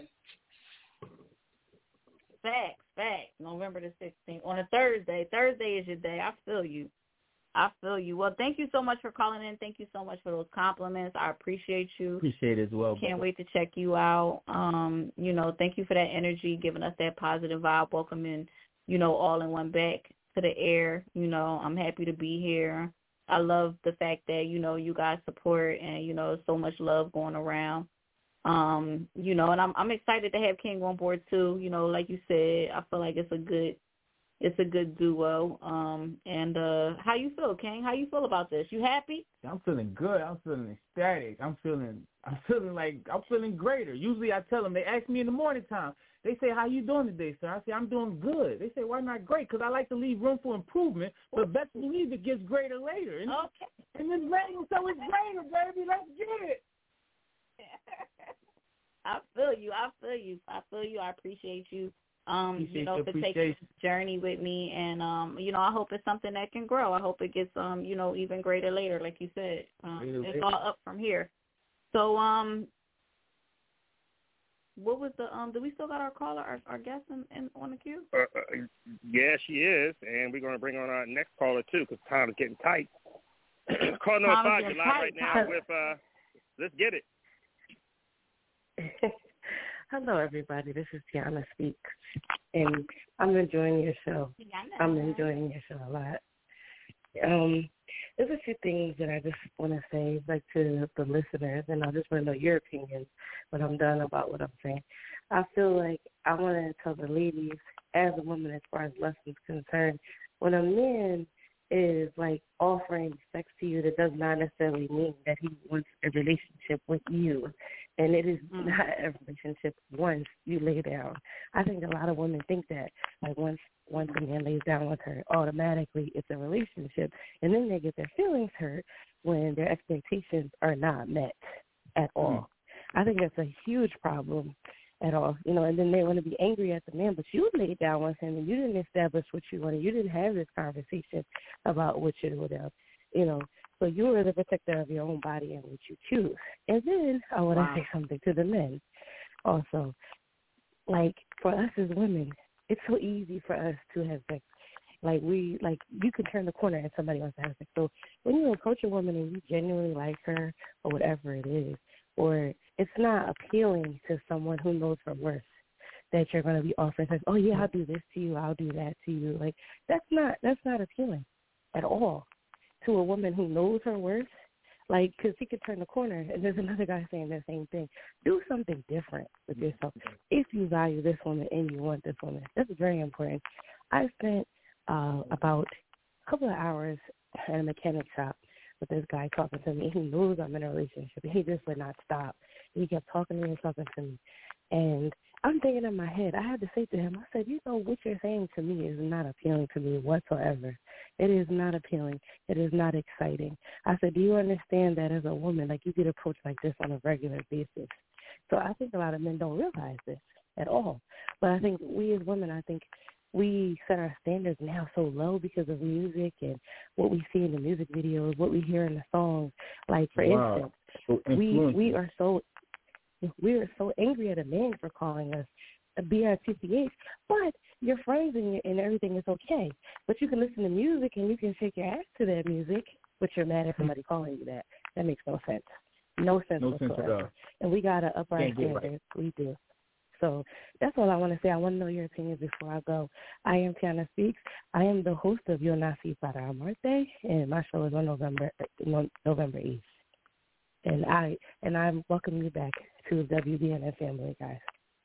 Facts, facts. November the sixteenth on a Thursday. Thursday is your day. I feel you. I feel you. Well, thank you so much for calling in. Thank you so much for those compliments. I appreciate you. Appreciate it as well. Can't brother. wait to check you out. Um, you know, thank you for that energy, giving us that positive vibe, welcoming, you know, all in one back to the air. You know, I'm happy to be here. I love the fact that, you know, you guys support and, you know, so much love going around. Um, you know, and I'm I'm excited to have King on board too. You know, like you said, I feel like it's a good it's a good duo. Um, and uh, how you feel, King? How you feel about this? You happy? I'm feeling good. I'm feeling ecstatic. I'm feeling I'm feeling like I'm feeling greater. Usually I tell them, they ask me in the morning time. They say, how you doing today, sir? I say, I'm doing good. They say, why not great? Because I like to leave room for improvement, but best believe it gets greater later. And, okay. And it's rain, so it's greater, baby. Let's get it. I feel you. I feel you. I feel you. I appreciate you. um, appreciate you know, your for taking appreciation. this journey with me. And, um, you know, I hope it's something that can grow. I hope it gets, um, you know, even greater later, like you said. Um, Greater it's later. all up from here. So, um, what was the, um, do we still got our caller, our, our guest in, in, on the queue? Uh, uh, yeah, she is, and we're going to bring on our next caller, too, because time is getting tight. Call number five, you're live right now with, uh, let's get it. Hello, everybody. This is Tiana Speaks, and I'm enjoying your show. I'm enjoying your show a lot. Um, there's a few things that I just want to say, like to the listeners, and I just want to know your opinions when I'm done about what I'm saying. I feel like I want to tell the ladies, as a woman, as far as lust is concerned, when a man is like offering sex to you, that does not necessarily mean that he wants a relationship with you. And it is mm. not a relationship once you lay down. I think a lot of women think that, like once once a man lays down with her, automatically it's a relationship. And then they get their feelings hurt when their expectations are not met at all. Mm. I think that's a huge problem at all, you know, and then they want to be angry at the man, but you laid down with him and you didn't establish what you wanted. You didn't have this conversation about what you would have, you know, so you are the protector of your own body and what you choose. And then I want to wow. say something to the men also. Like, for us as women, it's so easy for us to have sex. Like, we, like, you can turn the corner and somebody wants to have sex. So when you approach a woman and you genuinely like her or whatever it is, or it's not appealing to someone who knows her worth that you're going to be offering sex. Oh, yeah, I'll do this to you. I'll do that to you. Like, that's not that's not appealing at all to a woman who knows her worth. Like, because he could turn the corner and there's another guy saying the same thing. Do something different with yourself if you value this woman and you want this woman. That's very important. I spent uh, about a couple of hours at a mechanic shop with this guy talking to me. He knows I'm in a relationship. He just would not stop. He kept talking to me and talking to me. And I'm thinking in my head, I had to say to him, I said, you know, what you're saying to me is not appealing to me whatsoever. It is not appealing. It is not exciting. I said, do you understand that as a woman, like, you get approached like this on a regular basis? So I think a lot of men don't realize this at all. But I think we as women, I think we set our standards now so low because of music and what we see in the music videos, what we hear in the songs. Like, for wow. instance, so we we are so we are so angry at a man for calling us a B R T C H, but your friends and, and everything is okay. But you can listen to music and you can shake your ass to that music, but you're mad at somebody calling you that. That makes no sense. No sense no whatsoever. Sense at all. And we got to up our Can't standards. right. We do. So that's all I want to say. I want to know your opinions before I go. I am Tiana Speaks. I am the host of Yo Nací para Amarte, and my show is on November November eighth. And I and I welcome you back to the W B N S family, guys.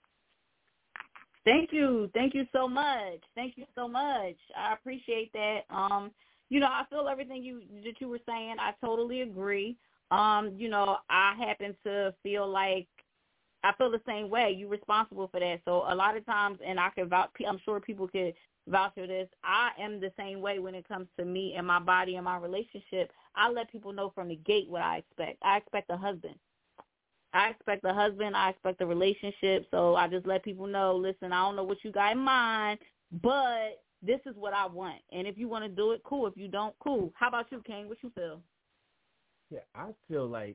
Thank you. Thank you so much. Thank you so much. I appreciate that. Um, you know, I feel everything you that you were saying. I totally agree. Um, you know, I happen to feel like I feel the same way. You're responsible for that. So a lot of times, and I can vouch, I'm sure people could vouch for this, I am the same way when it comes to me and my body and my relationship. I let people know from the gate what I expect. I expect a husband. I expect a husband. I expect a relationship. So I just let people know, listen, I don't know what you got in mind, but this is what I want. And if you want to do it, cool. If you don't, cool. How about you, King? What you feel? Yeah, I feel like,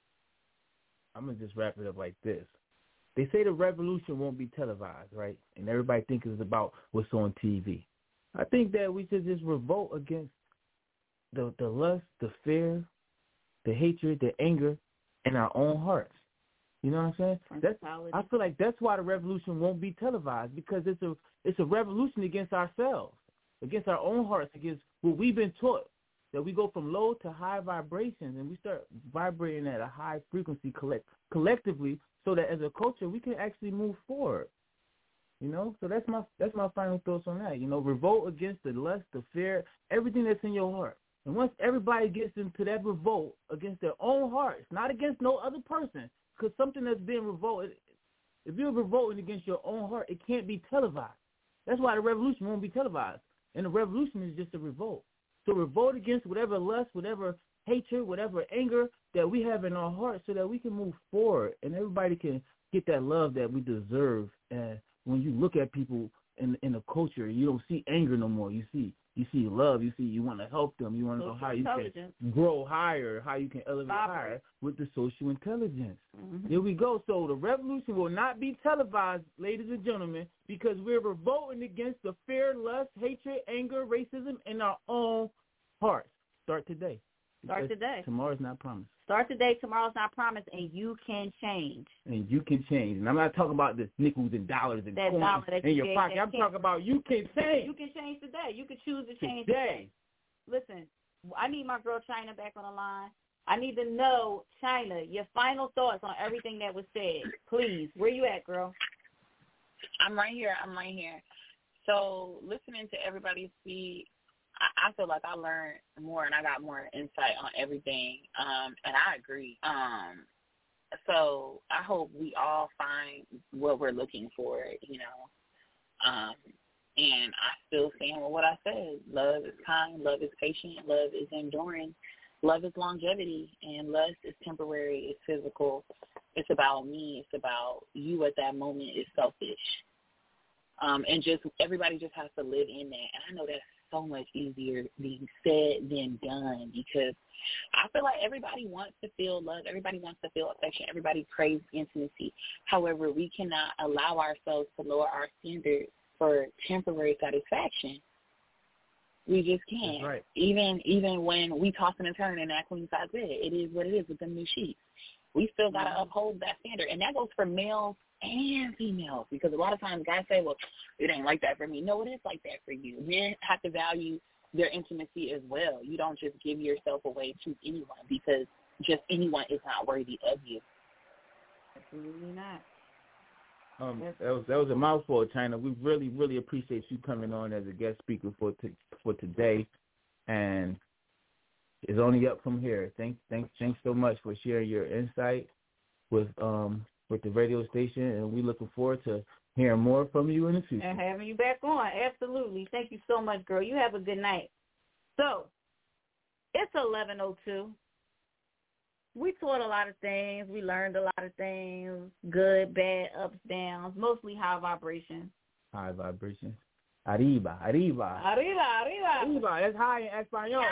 I'm going to just wrap it up like this. They say the revolution won't be televised, right? And everybody thinks it's about what's on T V. I think that we should just revolt against the, the lust, the fear, the hatred, the anger in our own hearts. You know what I'm saying? That's, I feel like that's why the revolution won't be televised, because it's a it's a revolution against ourselves, against our own hearts, against what we've been taught, that we go from low to high vibrations and we start vibrating at a high frequency collect, collectively, so that as a culture we can actually move forward. You know, so that's my that's my final thoughts on that. You know, revolt against the lust, the fear, everything that's in your heart. And once everybody gets into that revolt against their own hearts, not against no other person, because something that's being revolted, if you're revolting against your own heart, it can't be televised. That's why the revolution won't be televised. And the revolution is just a revolt. So revolt against whatever lust, whatever hatred, whatever anger that we have in our hearts, so that we can move forward and everybody can get that love that we deserve, and when you look at people in in a culture, you don't see anger no more. You see you see love. You see you want to help them. You want to know how you can grow higher, how you can elevate Vibrate. higher with the social intelligence. Mm-hmm. Here we go. So the revolution will not be televised, ladies and gentlemen, because we're revolting against the fear, lust, hatred, anger, racism in our own hearts. Start today. Start today. Tomorrow's not promised. Start today. Tomorrow's not promised, and you can change. And you can change. And I'm not talking about the nickels and dollars and that coins dollar that in you your pocket. I'm talking about you can change. You can change today. You can choose to change today. today. Listen, I need my girl China back on the line. I need to know, China, your final thoughts on everything that was said. Please. Where you at, girl? I'm right here. I'm right here. So listening to everybody speak, I feel like I learned more and I got more insight on everything, um, and I agree. Um, so I hope we all find what we're looking for, you know. Um, and I still stand with what I said. Love is kind, love is patient, love is enduring, love is longevity, and lust is temporary, it's physical. It's about me. It's about you at that moment. It's selfish. Um, and just everybody just has to live in that. And I know that's so much easier being said than done, because I feel like everybody wants to feel love. Everybody wants to feel affection. Everybody craves intimacy. However, we cannot allow ourselves to lower our standards for temporary satisfaction. We just can't. That's right. Even even when we tossing and turning in that queen size bed, it is what it is with them new sheets. We still got to mm-hmm. uphold that standard. And that goes for males and females, because a lot of times guys say, well, it ain't like that for me. No, it is like that for you. Men have to value their intimacy as well. You don't just give yourself away to anyone, because just anyone is not worthy of you. Absolutely not. Um, that was that was a mouthful, China. We really, really appreciate you coming on as a guest speaker for t- for today, and it's only up from here. Thanks, thanks, thanks so much for sharing your insight with um with the radio station, and we're looking forward to hearing more from you in the future. And having you back on, absolutely. Thank you so much, girl. You have a good night. So, it's eleven oh two. We taught a lot of things. We learned a lot of things, good, bad, ups, downs, mostly high vibration. High vibration. Arriba, arriba. Arriba, arriba. Arriba, that's high in Espanol.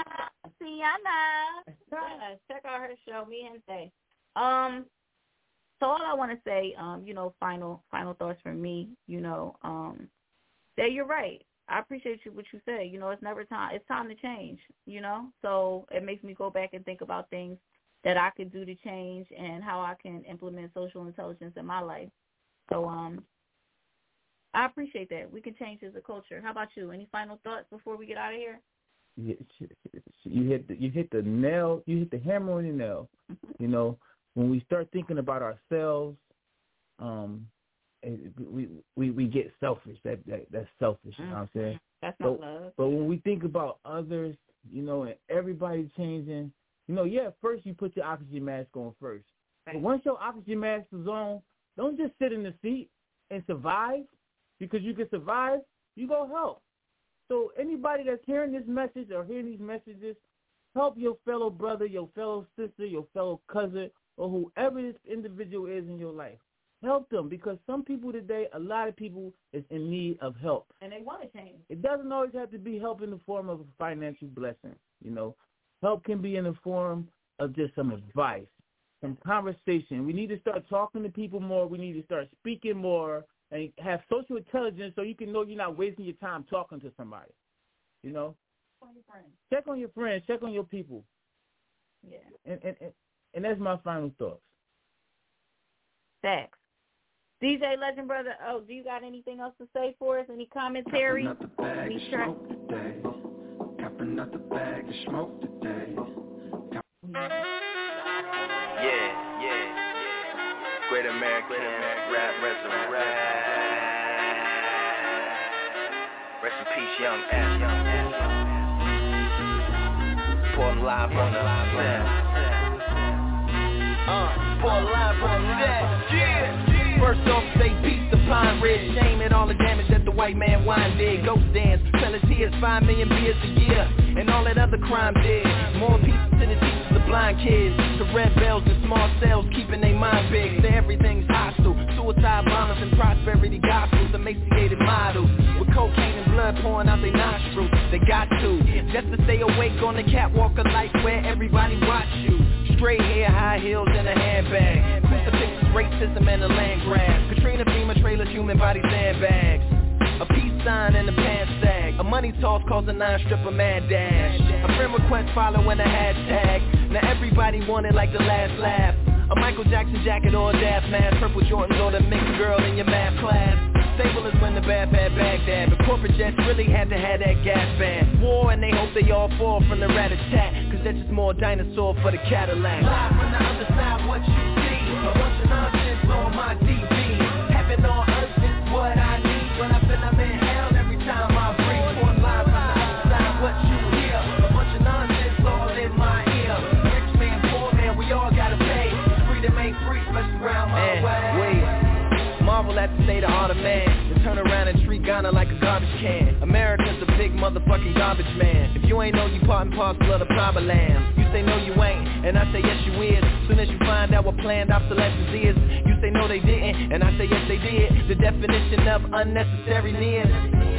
Siana. Yes, check out her show, Mi Gente. Um, so all I want to say, um, you know, final final thoughts from me, you know, um, that you're right. I appreciate you what you say. You know, it's never time. It's time to change, you know. So it makes me go back and think about things that I could do to change and how I can implement social intelligence in my life. So um, I appreciate that. We can change as a culture. How about you? Any final thoughts before we get out of here? You hit the, you hit the nail. You hit the hammer on the nail. You know, when we start thinking about ourselves, um, we we we get selfish. That, that that's selfish. You know what I'm saying? That's not but, love. But when we think about others, you know, and everybody changing, you know, yeah, first you put your oxygen mask on first. Right. But once your oxygen mask is on, don't just sit in the seat and survive, because you can survive. You go help. So anybody that's hearing this message or hearing these messages, help your fellow brother, your fellow sister, your fellow cousin, or whoever this individual is in your life. Help them, because some people today, a lot of people is in need of help. And they want to change. It doesn't always have to be help in the form of a financial blessing. You know, help can be in the form of just some advice, some conversation. We need to start talking to people more. We need to start speaking more and have social intelligence so you can know you're not wasting your time talking to somebody. You know? Check on your friends. Check on your friends. Check on your people. Yeah. And and, and, and that's my final thoughts. Facts. D J Legend Brother, oh, do you got anything else to say for us? Any commentary? Copping out the bag of smoke today. Copping out the bag of smoke today. Yeah, yeah, yeah. Great American, Great American rap resurrect. Rest in peace, young S. Pour live on the set. Uh, pour live on the set. Yeah. First off, say peace to Pine Ridge. Shame at all the damage that the white man wine did. Ghost dance, sell his tears, five million beers a year, and all that other crime did. More pieces to the teachers, the blind kids, to red bells and small cells, keeping their mind big. Say everything's hostile, suicide, violence, and prosperity gospel. blood pouring out their nostrils. They got to, just to stay awake on the catwalk of life where everybody watch you. Straight hair, high heels, and a handbag. Crucifixes, racism, and a land grab. Katrina, FEMA trailers, human body sandbags. A peace sign and a pants sag. A money toss calls a nine-stripper mad dash. A friend request following a hashtag. Now everybody want it like the last laugh. A Michael Jackson jacket or a Daft mask. Purple Jordans or the mixed girl in your math class. Stable is when the bad bad Baghdad. But corporate jets really had to have that gas van. War and they hope they all fall from the rat-a-tat. Cause that's just more dinosaur for the Cadillac. Live from the other side, what you see. A bunch of nonsense on my T V. Heaven on earth is what I need. When I feel I'm in hell every time I breathe. One live from the other side, what you hear. A bunch of nonsense all in my ear. Rich man, poor man, we all gotta pay. Freedom ain't free, especially around my way. Wait. Marvel at the state of art of man. They turn around and treat Ghana like a garbage can. America's a big motherfucking garbage man. If you ain't know, you part and parcel of the problem. You say no you ain't, and I say yes you is. Soon as you find out what planned obsolescence is, you say no they didn't, and I say yes they did. The definition of unnecessary needs.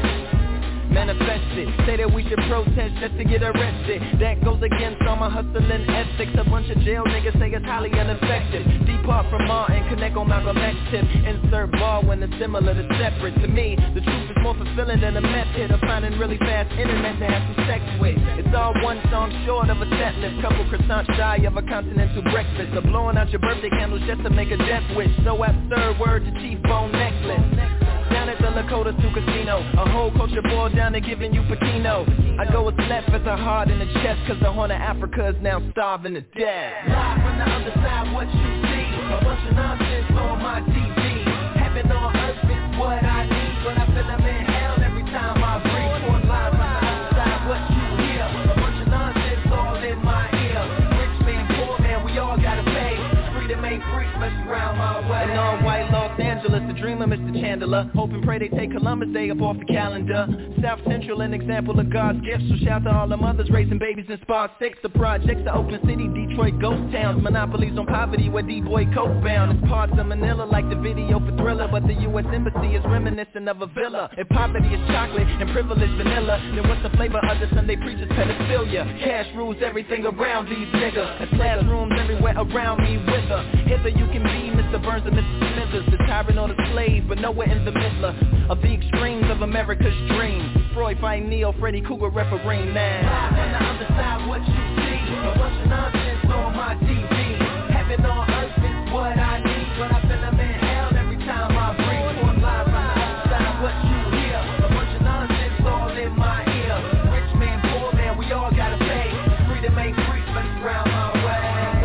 Manifest it, say that we should protest just to get arrested. That goes against all my hustling ethics. A bunch of jail niggas say it's highly ineffective. Depart from Martin, connect on Malcolm X tip. Insert ball when it's similar to separate. To me, the truth is more fulfilling than a method of finding really fast internet to have some sex with. It's all one song short of a set list. Couple croissants shy of a continental breakfast. Or blowing out your birthday candles just to make a death wish. So absurd, word to Chief Bone necklace. Down at the Lakota Sioux Casino, a whole culture boiled down to giving you Patino. I go with left as a heart in the chest, cause the Horn of Africa is now starving to death. Live from the other side, what you see. A bunch of nonsense on my T V. Heaven on earth is what I need. When I feel I'm in hell every time I breathe. One live from the other side, what you hear. A bunch of nonsense all in my ear. Rich man, poor man, we all gotta pay. Freedom ain't free, especially around my way. And all white Los Angeles, the dreamer, Mister Chandler. Hope and pray they take Columbus Day up off the calendar. South Central, an example of God's gift. So shout to all the mothers raising babies in Spark six. The projects to Oakland City, Detroit, ghost towns. Monopolies on poverty where D-Boy coke bound. It's parts of Manila like the video for Thriller. But the U S Embassy is reminiscent of a villa. If poverty is chocolate and privilege vanilla, then what's the flavor of the Sunday preacher's pedophilia? Cash rules everything around these niggas. And classrooms everywhere around me wither. Hither you can be Mister Burns and Mister Smithers. The tyrant or the slave, but nowhere in the middle of the extremes of America's dream. Freud fighting Neo, Freddy Cougar refereeing man. On the other side, what you see. A bunch of nonsense on my T V. Heaven on earth is what I need. When I feel I'm in hell every time I breathe. One live from the other side, what you hear. A bunch of nonsense all in my ear. Rich man, poor man, we all gotta pay. Freedom ain't free, but it's round my way.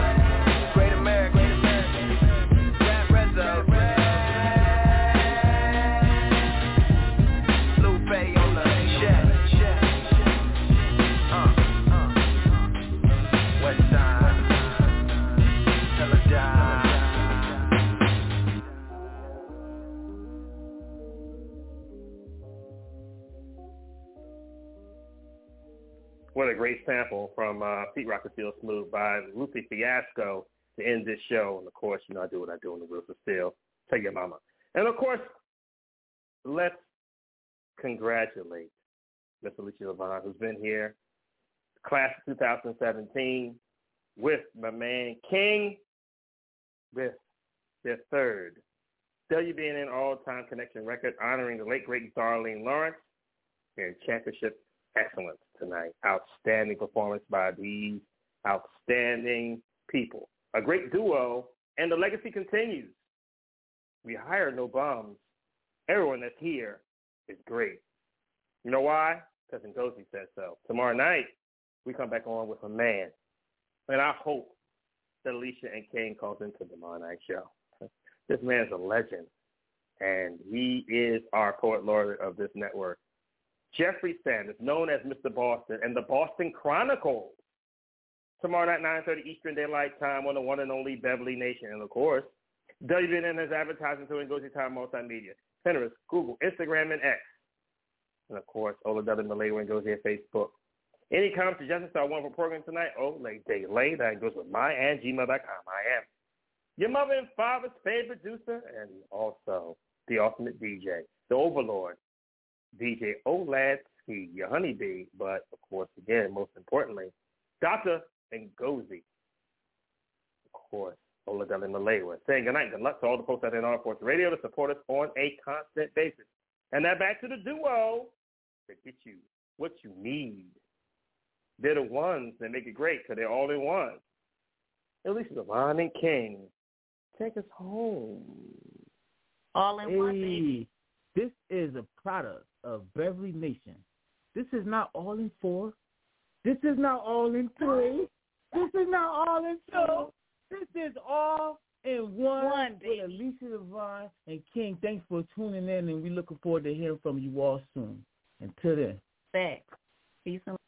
Great America, great America. Rap Rezo. What a great sample from uh, Pete Rock Feel Smooth by Lucy Fiasco to end this show. And, of course, you know I do what I do in the Wheels of Steel. Tell your mama. And, of course, let's congratulate Miss Alicia Levon, who's been here, class of two thousand seventeen, with my man King, with their third W B N N All-Time Connection record, honoring the late, great Darlene Lawrence and championship excellence tonight. Outstanding performance by these outstanding people. A great duo, and the legacy continues. We hire no bums. Everyone that's here is great. You know why? Because Ngozi said so. Tomorrow night, we come back on with a man. And I hope that Alicia and King calls into the tomorrow night show. This man is a legend, and he is our poet laureate of this network. Jeffrey Sanders, known as Mister Boston, and the Boston Chronicles. Tomorrow night, nine thirty Eastern Daylight Time on the one and only Beverly Nation. And, of course, W B N N has advertising to Ngozi Time Multimedia. Pinterest, Google, Instagram, and X. And, of course, Ola W. Malay and Ngozi at Facebook. Any comments, suggestions to our wonderful program tonight? Oh, like they lay. That goes with my and gmail dot com. I am your mother and father's favorite producer and also the ultimate D J, the overlord, D J Oladsky, your honeybee, but, of course, again, most importantly, Doctor Ngozi, of course, Oladele Malewa, saying good night, good luck to all the folks out in Armed Forces Radio to support us on a constant basis. And now back to the duo that get you what you need. They're the ones that make it great because they're all in one. Alicia Devon and King, take us home. All in hey, one, baby. This is a product of Beverly Nation. This is not all in four. This is not all in three. This is not all in two. This is all in one. One, baby. With Alicia Devon and King, thanks for tuning in, and we're looking forward to hearing from you all soon. Until then. Thanks. Peace and